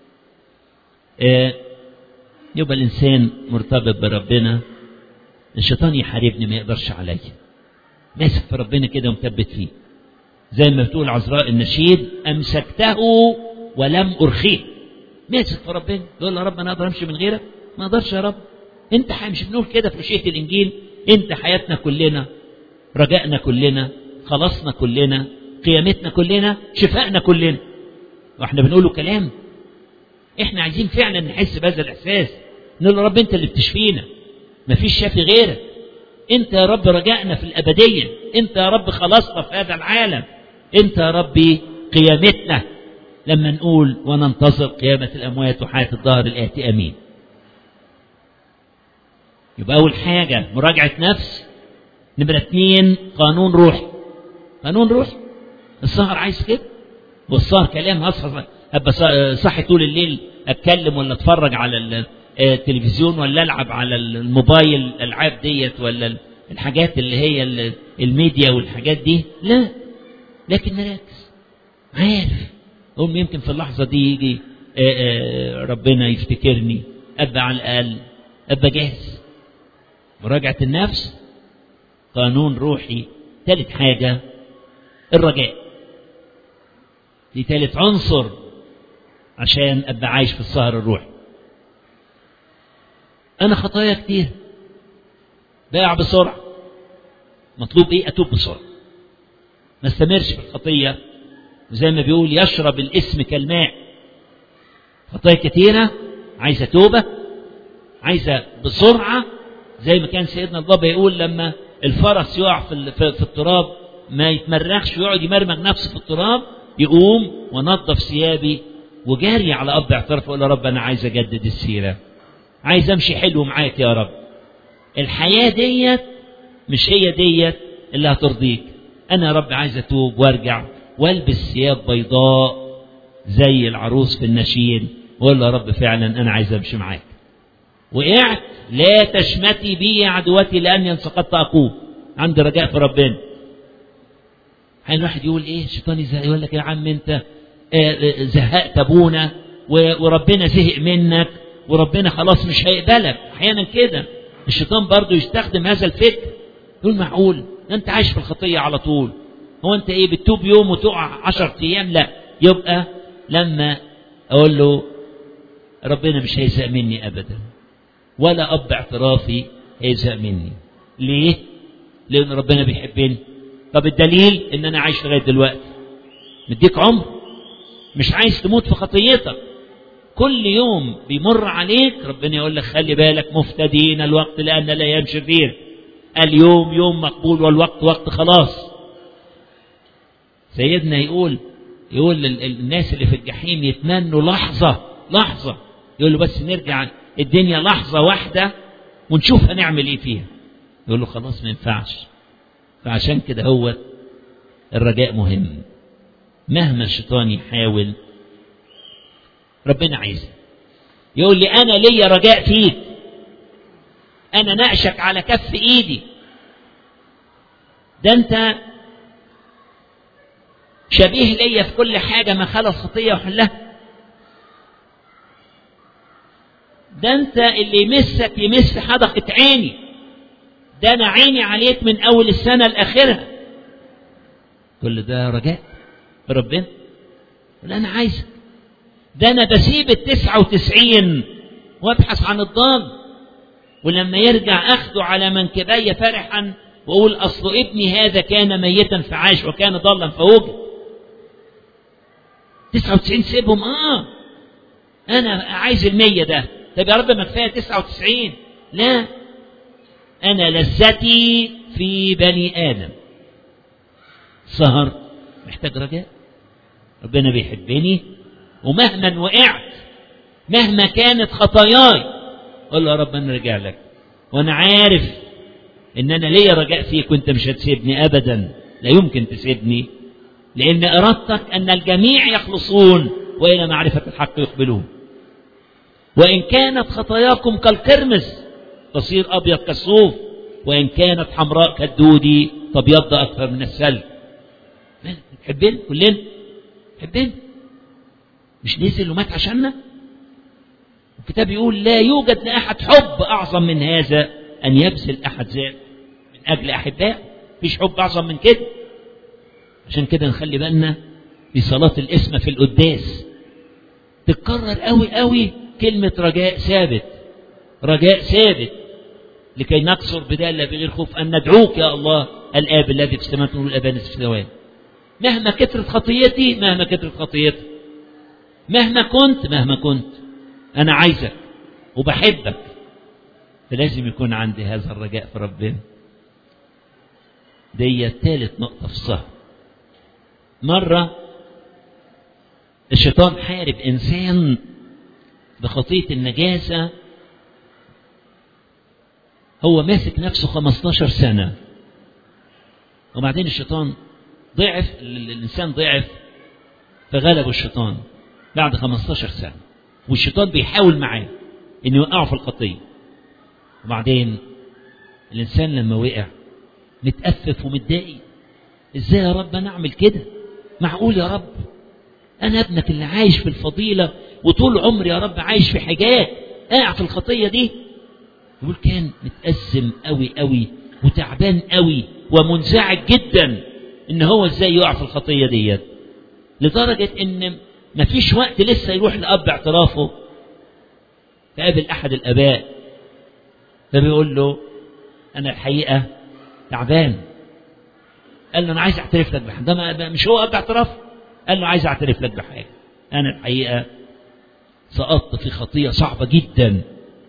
آه يبقى الانسان مرتبط بربنا، الشيطان يحاربني ما يقدرش عليا، ماسك في ربنا كده ومثبت فيه، زي ما بتقول عذراء النشيد امسكته ولم ارخيه. ماسك في ربنا يقول يا رب انا اقدر امشي من غيرك؟ ما اقدرش يا رب، انت مش بنقول كده في مشيئة الانجيل؟ انت حياتنا كلنا، رجائنا كلنا، خلاصنا كلنا، قيامتنا كلنا، شفائنا كلنا. واحنا بنقوله كلام، احنا عايزين فعلا نحس بهذا الاحساس، نقول يا رب انت اللي بتشفينا، مفيش شافي غيرك، انت يا رب رجائنا في الابدية، انت يا رب خلاصنا في هذا العالم، انت يا ربي قيامتنا لما نقول وننتظر قيامة الاموات وحياة الظهر الاتي امين. يبقى اول حاجة مراجعة نفس. نمرة اتنين قانون روحي. قانون روحي، السهر عايز كده، والسهر كلام، هصحى ابقى صاحي طول الليل اتكلم ولا اتفرج على التلفزيون ولا العب على الموبايل الالعاب ديت ولا الحاجات اللي هي الميديا والحاجات دي، لا، لكن نركز، عارف هم يمكن في اللحظة دي يجي ربنا يفتكرني، ابقى على الاقل ابقى جاهز. مراجعة النفس قانون روحي. ثالث حاجة الرجاء، دي ثالث عنصر عشان ابقى عايش في السهر الروحي. انا خطايا كتير، باع بسرعة، مطلوب ايه؟ اتوب بسرعة، ما استمرش في الخطية، زي ما بيقول يشرب الاسم كالماء. خطايا كتيرة عايزة توبة، عايزة بسرعة، زي ما كان سيدنا البابا يقول لما الفرس يقع في, في التراب ما يتمرغش ويقعد يمرمغ نفسه في التراب، يقوم ونظف ثيابي وجاري على اب اعتراف يقول يا رب انا عايز اجدد السيرة، عايز امشي حلو معاك يا رب. الحياة ديت مش هي ديت اللي هترضيك، انا يا رب عايز اتوب وارجع والبس ثياب بيضاء زي العروس في النشيد، واقول يا رب فعلا انا عايز امشي معاك. وقعت لا تشمتي بي يا عدوتي لاني ان سقطت اقوم. عندي رجاء في ربنا. حين واحد يقول ايه الشيطان يقول لك يا عم انت زهقت ابونا وربنا زهق منك وربنا خلاص مش هيقبلك. احيانا كده الشيطان برضو يستخدم هذا الفكر، يقول معقول انت عايش في الخطية على طول، هو انت ايه بتتوب يوم وتقع عشر ايام؟ لا، يبقى لما اقول له ربنا مش هيزهق مني ابدا، ولا اب اعترافي هيزهق مني. ليه؟ لان ربنا بيحبني. طب الدليل ان انا عايش لغايه دلوقتي، مديك عمر، مش عايز تموت في خطيتك. كل يوم بيمر عليك ربنا يقول لك خلي بالك مفتدين الوقت لان لا يمشي فيه، اليوم يوم مقبول والوقت وقت خلاص. سيدنا يقول يقول للناس اللي في الجحيم يتمنوا لحظة لحظة، يقول له بس نرجع الدنيا لحظة واحدة ونشوف هنعمل ايه فيها. يقول له خلاص ما ينفعش. فعشان كده هو الرجاء مهم، مهما الشيطان يحاول ربنا عايزه. يقول لي انا ليا رجاء فيك، انا ناقشك على كف ايدي، ده انت شبيه ليا في كل حاجة ما خلص خطية وحلها. ده انت اللي يمسك يمس حدقة عيني، ده انا عيني عليك من اول السنة لاخرها. كل ده رجاء ربنا، ولا انا عايزك. ده انا بسيب التسعة وتسعين وابحث عن الضال، ولما يرجع اخده على منكبي فرحا واقول اصل ابني هذا كان ميتا فعاش وكان ضالا فوجد. تسعة وتسعين سيبهم، اه انا عايز المية ده. طب يا رب ما كفايه تسعة وتسعين. لا، انا لذتي في بني ادم. سهر محتاج رجاء. ربنا بيحبني، ومهما وقعت مهما كانت خطاياي قل له يا رب انا راجع لك، وانا عارف ان انا ليا رجاء فيك، وانت مش هتسيبني ابدا، لا يمكن تسيبني، لان ارادتك ان الجميع يخلصون والى معرفة الحق يقبلون. وان كانت خطاياكم كالقرمز تصير ابيض كالصوف، وان كانت حمراء كالدودي تبيض اكثر من الثلج. تحبين كلنا، تحبين، مش نزل ومات عشاننا. الكتاب يقول لا يوجد لأحد حب أعظم من هذا أن يبذل أحد ذاته من أجل أحبائه. مفيش حب أعظم من كده. عشان كده نخلي بالنا في صلاة الإسمة في القداس تتكرر قوي قوي كلمة رجاء ثابت، رجاء ثابت، لكي نكسر بدالة بغير خوف أن ندعوك يا الله الآب الذي في السماوات ونور الأبانس في السماوات. مهما كثرت خطيتي، مهما كثرت خطيتي، مهما كنت مهما كنت أنا عايزك وبحبك. فلازم يكون عندي هذا الرجاء في ربنا. دي ثالث نقطة في السهر. مرة الشيطان حارب إنسان بخطية النجاسة، هو ماسك نفسه خمستاشر سنة، وبعدين الشيطان ضعف، الإنسان ضعف فغلبه الشيطان بعد خمستاشر سنة، والشيطان بيحاول معاه إنه يوقعه في الخطية. وبعدين الإنسان لما وقع متأفف ومتضايق، إزاي يا رب أنا أعمل كده؟ معقول يا رب أنا ابنك اللي عايش في الفضيلة وطول عمري يا رب عايش في حاجات أقع في الخطية دي؟ يقول كان متأزم قوي قوي وتعبان قوي ومنزعج جدا إن هو إزاي يقع في الخطية دي، لدرجة إن مفيش وقت لسه يروح لأب اعترافه. فقابل أحد الآباء فبيقول له أنا الحقيقة تعبان. قال له أنا عايز أعترف لك بحاجة. ده مش هو أب اعتراف؟ قال له عايز أعترف لك بحاجة، أنا الحقيقة سقطت في خطية صعبة جدا.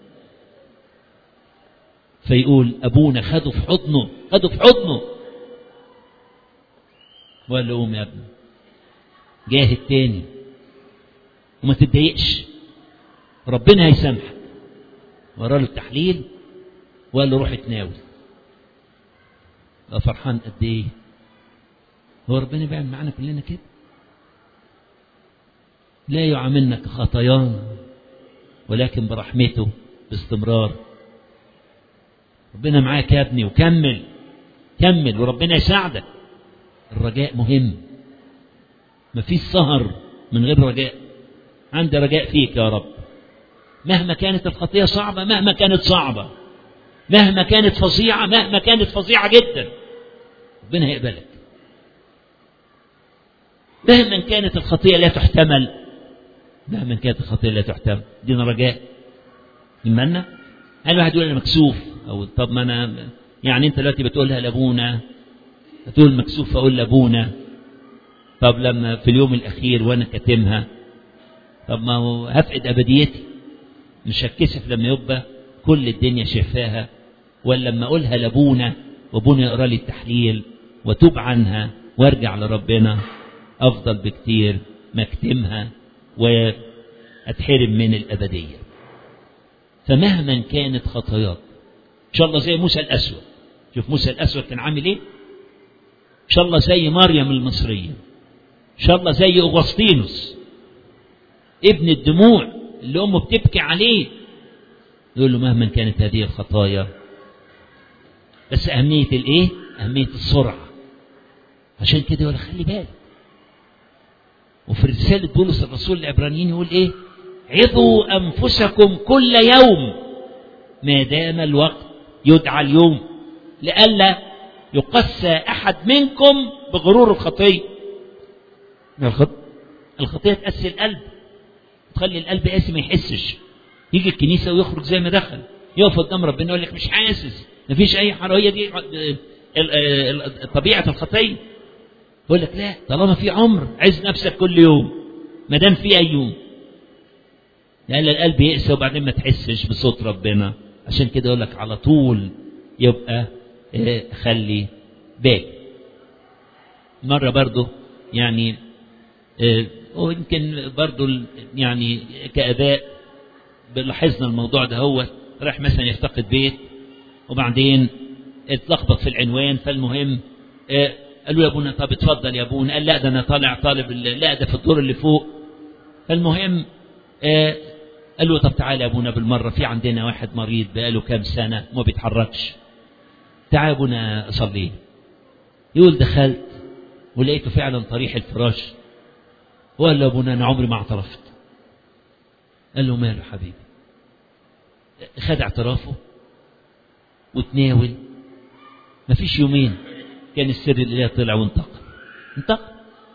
فيقول أبونا خده في حضنه، خده في حضنه وقال له قوم يا ابني جاهد تاني وما تتضايقش، ربنا هيسامحك. ورا له التحليل وقال له روح اتناول. بقى فرحان قد ايه. هو ربنا بيعمل معانا كلنا كده، لا يعاملنا كخطايانا ولكن برحمته باستمرار. ربنا معاك يا ابني وكمل كمل وربنا يساعدك. الرجاء مهم، مفيش سهر من غير رجاء. عندي رجاء فيك يا رب، مهما كانت الخطية صعبة، مهما كانت صعبة، مهما كانت فظيعة، مهما كانت فظيعة جدا، ربنا هيقبلك. مهما كانت الخطية لا تحتمل، مهما كانت الخطية لا تحتمل، دينا رجاء. إيماننا. هل واحد يقول أنا مكسوف، أو طب ما أنا يعني أنت دلوقتي بتقولها لأبونا، بتقول مكسوف أقول لأبونا، طب لما في اليوم الأخير وأنا كاتمها، طب ما هو هفقد أبديتي، مش هتكسف لما يبقى كل الدنيا شايفاها، ولا لما أقولها لأبونا وأبونا يقرأ لي التحليل وتوب عنها وارجع لربنا أفضل بكتير ما أكتمها وأتحرم من الأبدية. فمهما كانت خطاياك إن شاء الله زي موسى الأسود. شوف موسى الأسود كان عامل إيه؟ إن شاء الله زي مريم المصرية، إن شاء الله زي أغسطينوس ابن الدموع اللي أمه بتبكي عليه، يقول له مهما كانت هذه الخطايا، بس أهمية الإيه؟ أهمية السرعة. عشان كده يقول خلي بالك وفي رسالة بولس الرسول للعبرانيين يقول ايه؟ عظوا أنفسكم كل يوم ما دام الوقت يدعى اليوم، لئلا يقسى أحد منكم بغرور الخطية. الخطية تقسي القلب، تخلي القلب قاسي ما يحسش. يجي الكنيسة ويخرج زي ما دخل، يقف قدام ربنا يقول لك مش حاسس، مفيش أي حرية. دي طبيعة الخطية. يقول لك لا، طالما في عمر عز نفسك كل يوم ما دام في أي يوم، لأن القلب يقسى وبعدين ما تحسش بصوت ربنا. عشان كده يقول لك على طول يبقى خلي بالك. مرة برضو يعني ويمكن برضو يعني كآباء لاحظنا الموضوع ده. هو راح مثلا يفتقد بيت وبعدين اتلخبط في العنوان، فالمهم قالوا يا ابونا طب اتفضل يا ابونا، قال لا ده انا طالع طالب، لا ده في الدور اللي فوق. فالمهم قال له طب تعالى يا ابونا بالمره، في عندنا واحد مريض بقاله كام سنه ما بيتحركش، تعالى يا ابونا اصلي. يقول دخلت ولقيته فعلا طريح الفراش، وقال له يا ابونا انا عمري ما اعترفت. قال له ماله حبيبي؟ خد اعترافه وتناول، مفيش يومين كان السر اللي طلع وانتقل انتقل.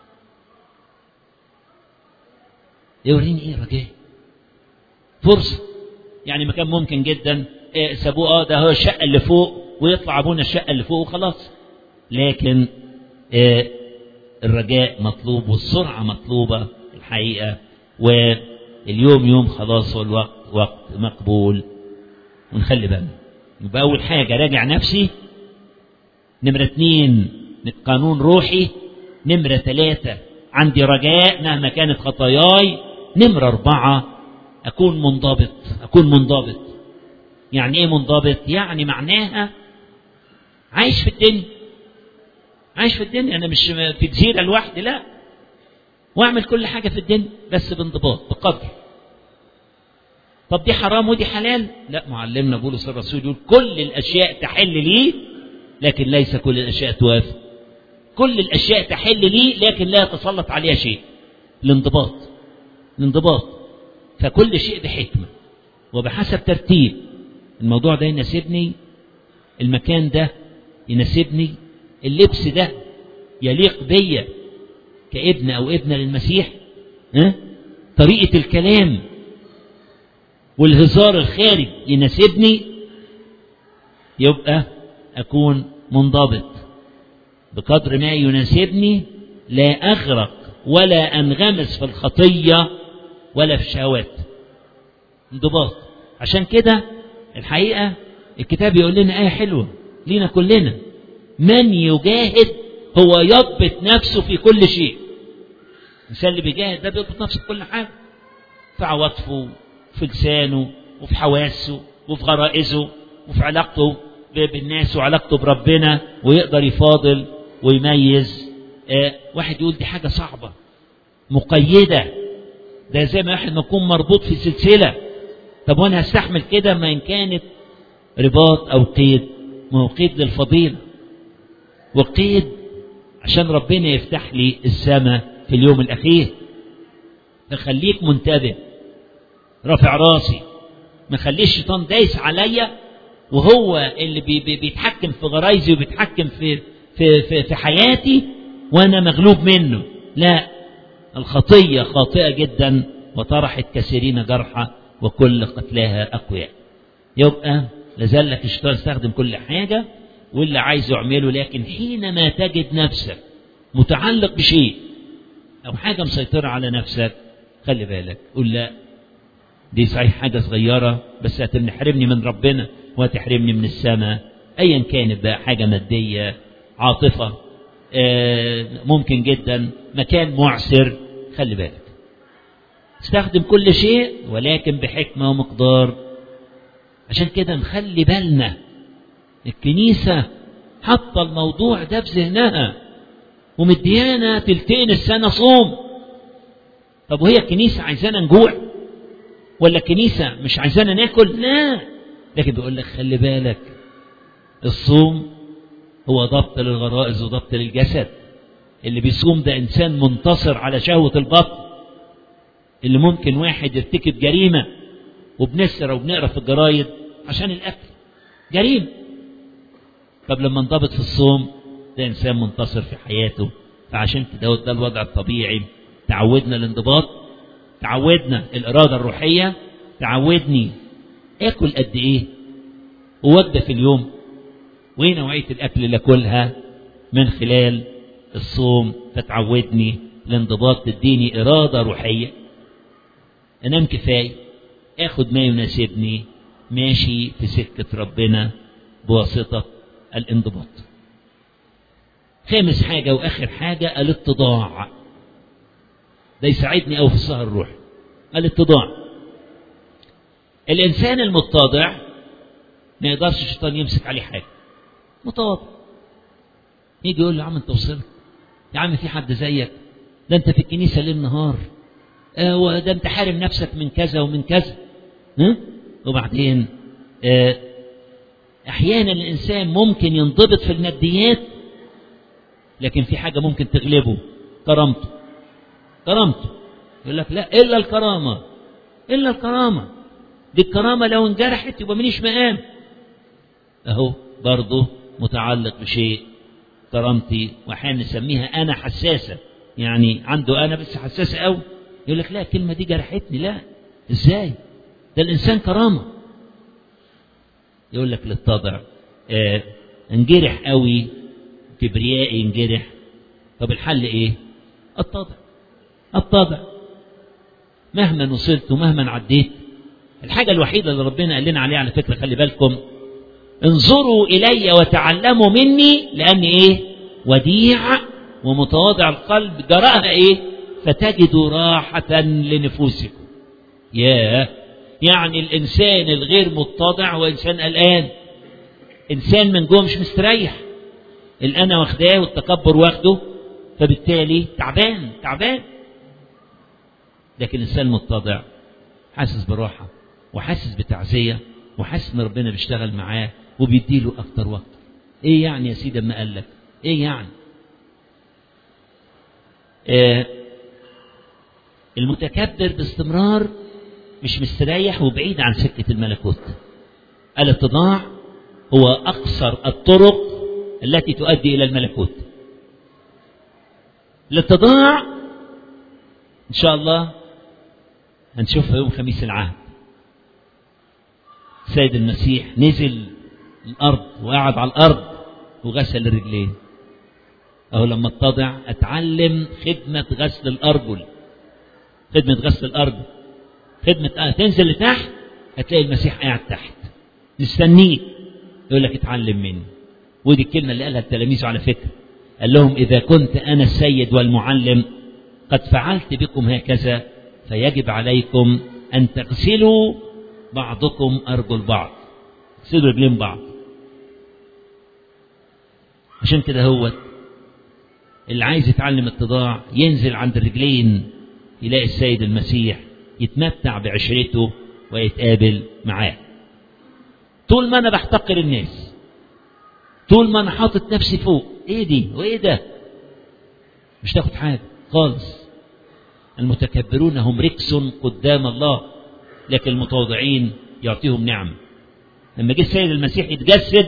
يوريني ايه رجاء؟ فرصة. يعني ما كان ممكن جدا إيه سابوه اه ده هو الشقة اللي فوق ويطلع ابونا الشقة اللي فوق وخلاص. لكن إيه الرجاء مطلوب والسرعة مطلوبة الحقيقة، واليوم يوم خلاص والوقت وقت مقبول. ونخلي بالنا. يبقى أول حاجة راجع نفسي، نمرة اتنين قانون روحي، نمرة ثلاثة عندي رجاء مهما كانت خطاياي، نمرة أربعة أكون منضبط. أكون منضبط يعني إيه منضبط؟ يعني معناها عايش في الدنيا، عايش في الدنيا. أنا مش في جزيرة لوحدي، لا، وأعمل كل حاجة في الدنيا بس بانضباط بقدر. طب دي حرام ودي حلال؟ لا، معلمنا بولس الرسول يقول كل الأشياء تحل لي لكن ليس كل الأشياء توافق. كل الأشياء تحل لي لكن لا يتسلط عليها شيء. الانضباط، الانضباط. فكل شيء بحكمة وبحسب ترتيب. الموضوع ده يناسبني، المكان ده يناسبني، اللبس ده يليق بيا كابن أو ابنة للمسيح، ها؟ طريقة الكلام والهزار الخارج يناسبني، يبقى أكون منضبط بقدر ما يناسبني، لا أغرق ولا أنغمس في الخطية ولا في الشهوات. انضباط. عشان كده الحقيقة الكتاب يقول لنا آية حلوة لينا كلنا: من يجاهد هو يضبط نفسه في كل شيء. الإنسان اللي بيجاهد ده بيضبط نفسه في كل حاجة، في عواطفه، في لسانه، وفي حواسه، وفي غرائزه، وفي علاقته بالناس وعلاقته بربنا، ويقدر يفاضل ويميز. آه واحد يقول دي حاجة صعبة مقيدة، ده زي ما واحد ما يكون مربوط في سلسلة. طب وانا هستحمل كده؟ ما إن كانت رباط أو قيد، ما هو قيد للفضيلة وقيد عشان ربنا يفتح لي السماء في اليوم الأخير. فخليك منتبه، رافع راسي، ما خليش الشيطان دايس عليا وهو اللي بي بي بيتحكم في غرايزي وبيتحكم في في في, في حياتي وانا مغلوب منه. لا، الخطية خاطئة جدا وطرحت كثيرين جرحى وكل قتلاها أقوياء. يبقى لازالك الشيطان يستخدم كل حاجة واللي عايز يعمله، لكن حينما تجد نفسك متعلق بشيء أو حاجة مسيطرة على نفسك، خلي بالك، قول لا، دي صحيح حاجة صغيرة بس هتحرمني من ربنا وهتحرمني من السماء. أيا كانت بقى، حاجة مادية، عاطفة، آه ممكن جدا مكان معسر، خلي بالك. استخدم كل شيء ولكن بحكمة ومقدار. عشان كده نخلي بالنا، الكنيسة حط الموضوع ده في ذهنها ومديانا تلتين السنة صوم. طب وهي الكنيسة عايزانا نجوع ولا الكنيسة مش عايزانا ناكل؟ لا، لكن بيقول لك خلي بالك، الصوم هو ضبط للغرائز وضبط للجسد. اللي بيصوم ده إنسان منتصر على شهوة البطن، اللي ممكن واحد يرتكب جريمة وبنسرى وبنقرأ في الجرايد عشان الأكل، جريمة. طب لما انضبط في الصوم ده إنسان منتصر في حياته. فعشان كده ده الوضع الطبيعي. تعودنا الانضباط، تعودنا الإرادة الروحية، تعودني آكل قد إيه ووجبة في اليوم، وإيه نوعية الأكل اللي أكلها من خلال الصوم. فتعودني الانضباط، تديني إرادة روحية، أنام كفاية، آخد ما يناسبني، ماشي في سكة ربنا بواسطة الانضباط. خامس حاجة وآخر حاجة الاتضاع. ده يساعدني أوي في السهر الروحي. الاتضاع. الإنسان المتضع ما يقدرش الشيطان يمسك عليه حاجة. متواضع. يجي يقول له يا عم انت وصلت، يا عم في حد زيك، ده انت في الكنيسة ليل نهار، اه وده انت حارم نفسك من كذا ومن كذا. ها؟ وبعدين اه احيانا الانسان ممكن ينضبط في الماديات، لكن في حاجة ممكن تغلبه، كرامته. كرامته يقول لك لا الا الكرامة، الا الكرامة. دي الكرامة لو انجرحت يبقى منيش مقام. اهو برضه متعلق بشيء كرامتي، واحيانا نسميها انا حساسة، يعني عنده انا بس حساسة قوي. يقول لك لا الكلمة دي جرحتني، لا ازاي، ده الانسان كرامة. يقول لك للتضع آه انجرح قوي، كبريائي ينجرح. طب الحل ايه؟ التضع. التضع مهما وصلت ومهما عديت. الحاجة الوحيدة اللي ربنا قال لنا عليها على فكرة، خلي بالكم، انظروا إلي وتعلموا مني لأني إيه؟ وديع ومتواضع القلب، جرأها إيه؟ فتجدوا راحة لنفوسكم. ياه، يعني الإنسان الغير متضع هو إنسان قلقان، إنسان من جوه مش مستريح، الأنا واخداه والتكبر واخده، فبالتالي تعبان تعبان. لكن الإنسان المتضع حاسس براحة وحاسس بتعزية وحاسس ان ربنا بيشتغل معاه وبيديله اكتر واكتر. ايه يعني يا سيدي اما قال لك ايه يعني؟ آه المتكبر باستمرار مش مستريح وبعيد عن سكة الملكوت. الاتضاع هو اقصر الطرق التي تؤدي الى الملكوت. الاتضاع ان شاء الله هنشوفها يوم خميس العهد. سيد المسيح نزل الأرض وقعد على الأرض وغسل الرجلين. أهو لما اتضع أتعلم خدمة غسل الأرجل، خدمة غسل الأرض، خدمة آه تنزل لتحت هتلاقي المسيح قاعد تحت مستنيك، يقول لك اتعلم مني. ودي الكلمة اللي قالها التلاميذ على فكرة، قال لهم إذا كنت أنا السيد والمعلم قد فعلت بكم هكذا، فيجب عليكم أن تغسلوا بعضكم أرجل بعض، تغسلوا رجلين بعض. عشان كده هو اللي عايز يتعلم اتضاع ينزل عند الرجلين يلاقي السيد المسيح، يتمتع بعشرته ويتقابل معاه. طول ما أنا بحتقر الناس، طول ما أنا حاطط نفسي فوق، إيه دي وإيه ده، مش تاخد حاجة خالص. المتكبرون هم ركس قدام الله، لكن المتواضعين يعطيهم نعم. لما جه السيد المسيح يتجسد،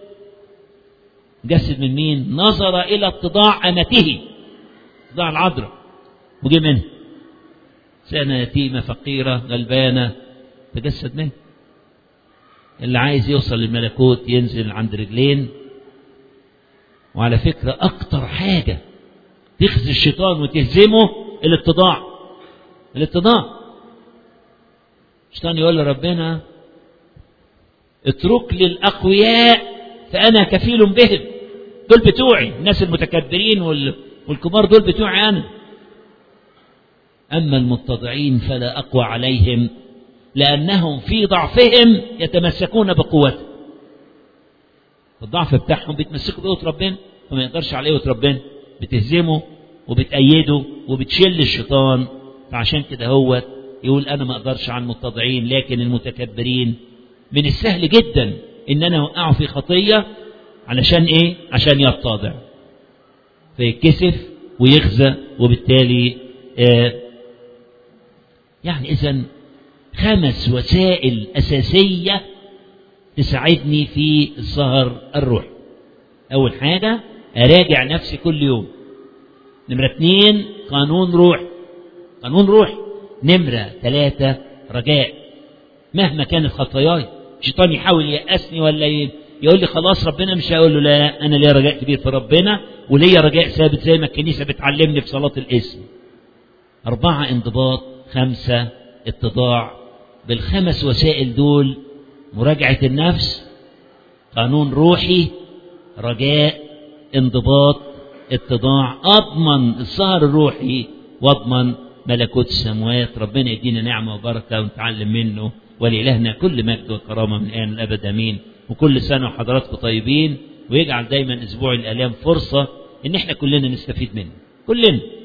جسد من مين؟ نظر إلى اتضاع أمته، اتضاع العذراء، وجه منه سنة يتيمة فقيرة غلبانة، تجسد منه. اللي عايز يوصل للملكوت ينزل عند رجلين. وعلى فكرة أكتر حاجة تخزي الشيطان وتهزمه الاتضاع. الاتضاع الشيطان يقول لربنا اترك لي الأقوياء فأنا كفيل بهم، دول بتوعي، الناس المتكبرين والكبار دول بتوعي أنا. أما المتضعين فلا أقوى عليهم لأنهم في ضعفهم يتمسكون بقوته. الضعف بتاعهم بيتمسكوا بقوة ربنا، فما يقدرش على قوة ربنا، بتهزمه وبتأيده وبتشل الشيطان. فعشان كده هو يقول أنا ما أقدرش على المتضعين، لكن المتكبرين من السهل جدا إن أنا أوقعه في خطية علشان إيه؟ عشان يتضع، فيتكسف ويخزى، وبالتالي آه يعني إذن خمس وسائل أساسية تساعدني في السهر الروحي. أول حاجة أراجع نفسي كل يوم. نمرة اتنين قانون روحي، قانون روحي. نمرة ثلاثة رجاء. مهما كانت خطاياي، الشيطان يحاول ييأسني ولا يقول لي خلاص ربنا مش هقول له لا، أنا ليا رجاء كبير في ربنا، وليا رجاء ثابت زي ما الكنيسة بتعلمني في صلاة الاسم. أربعة انضباط، خمسة اتضاع. بالخمس وسائل دول، مراجعة النفس، قانون روحي، رجاء، انضباط، اتضاع، أضمن السهر الروحي واضمن ملكوت السماوات. ربنا يدينا نعمة وبركة ونتعلم منه، ولإلهنا كل مجد وكرامة من الآن والأبد آمين. وكل سنة وحضراتكم طيبين، ويجعل دايما أسبوع الآلام فرصة إن احنا كلنا نستفيد منه، كلنا.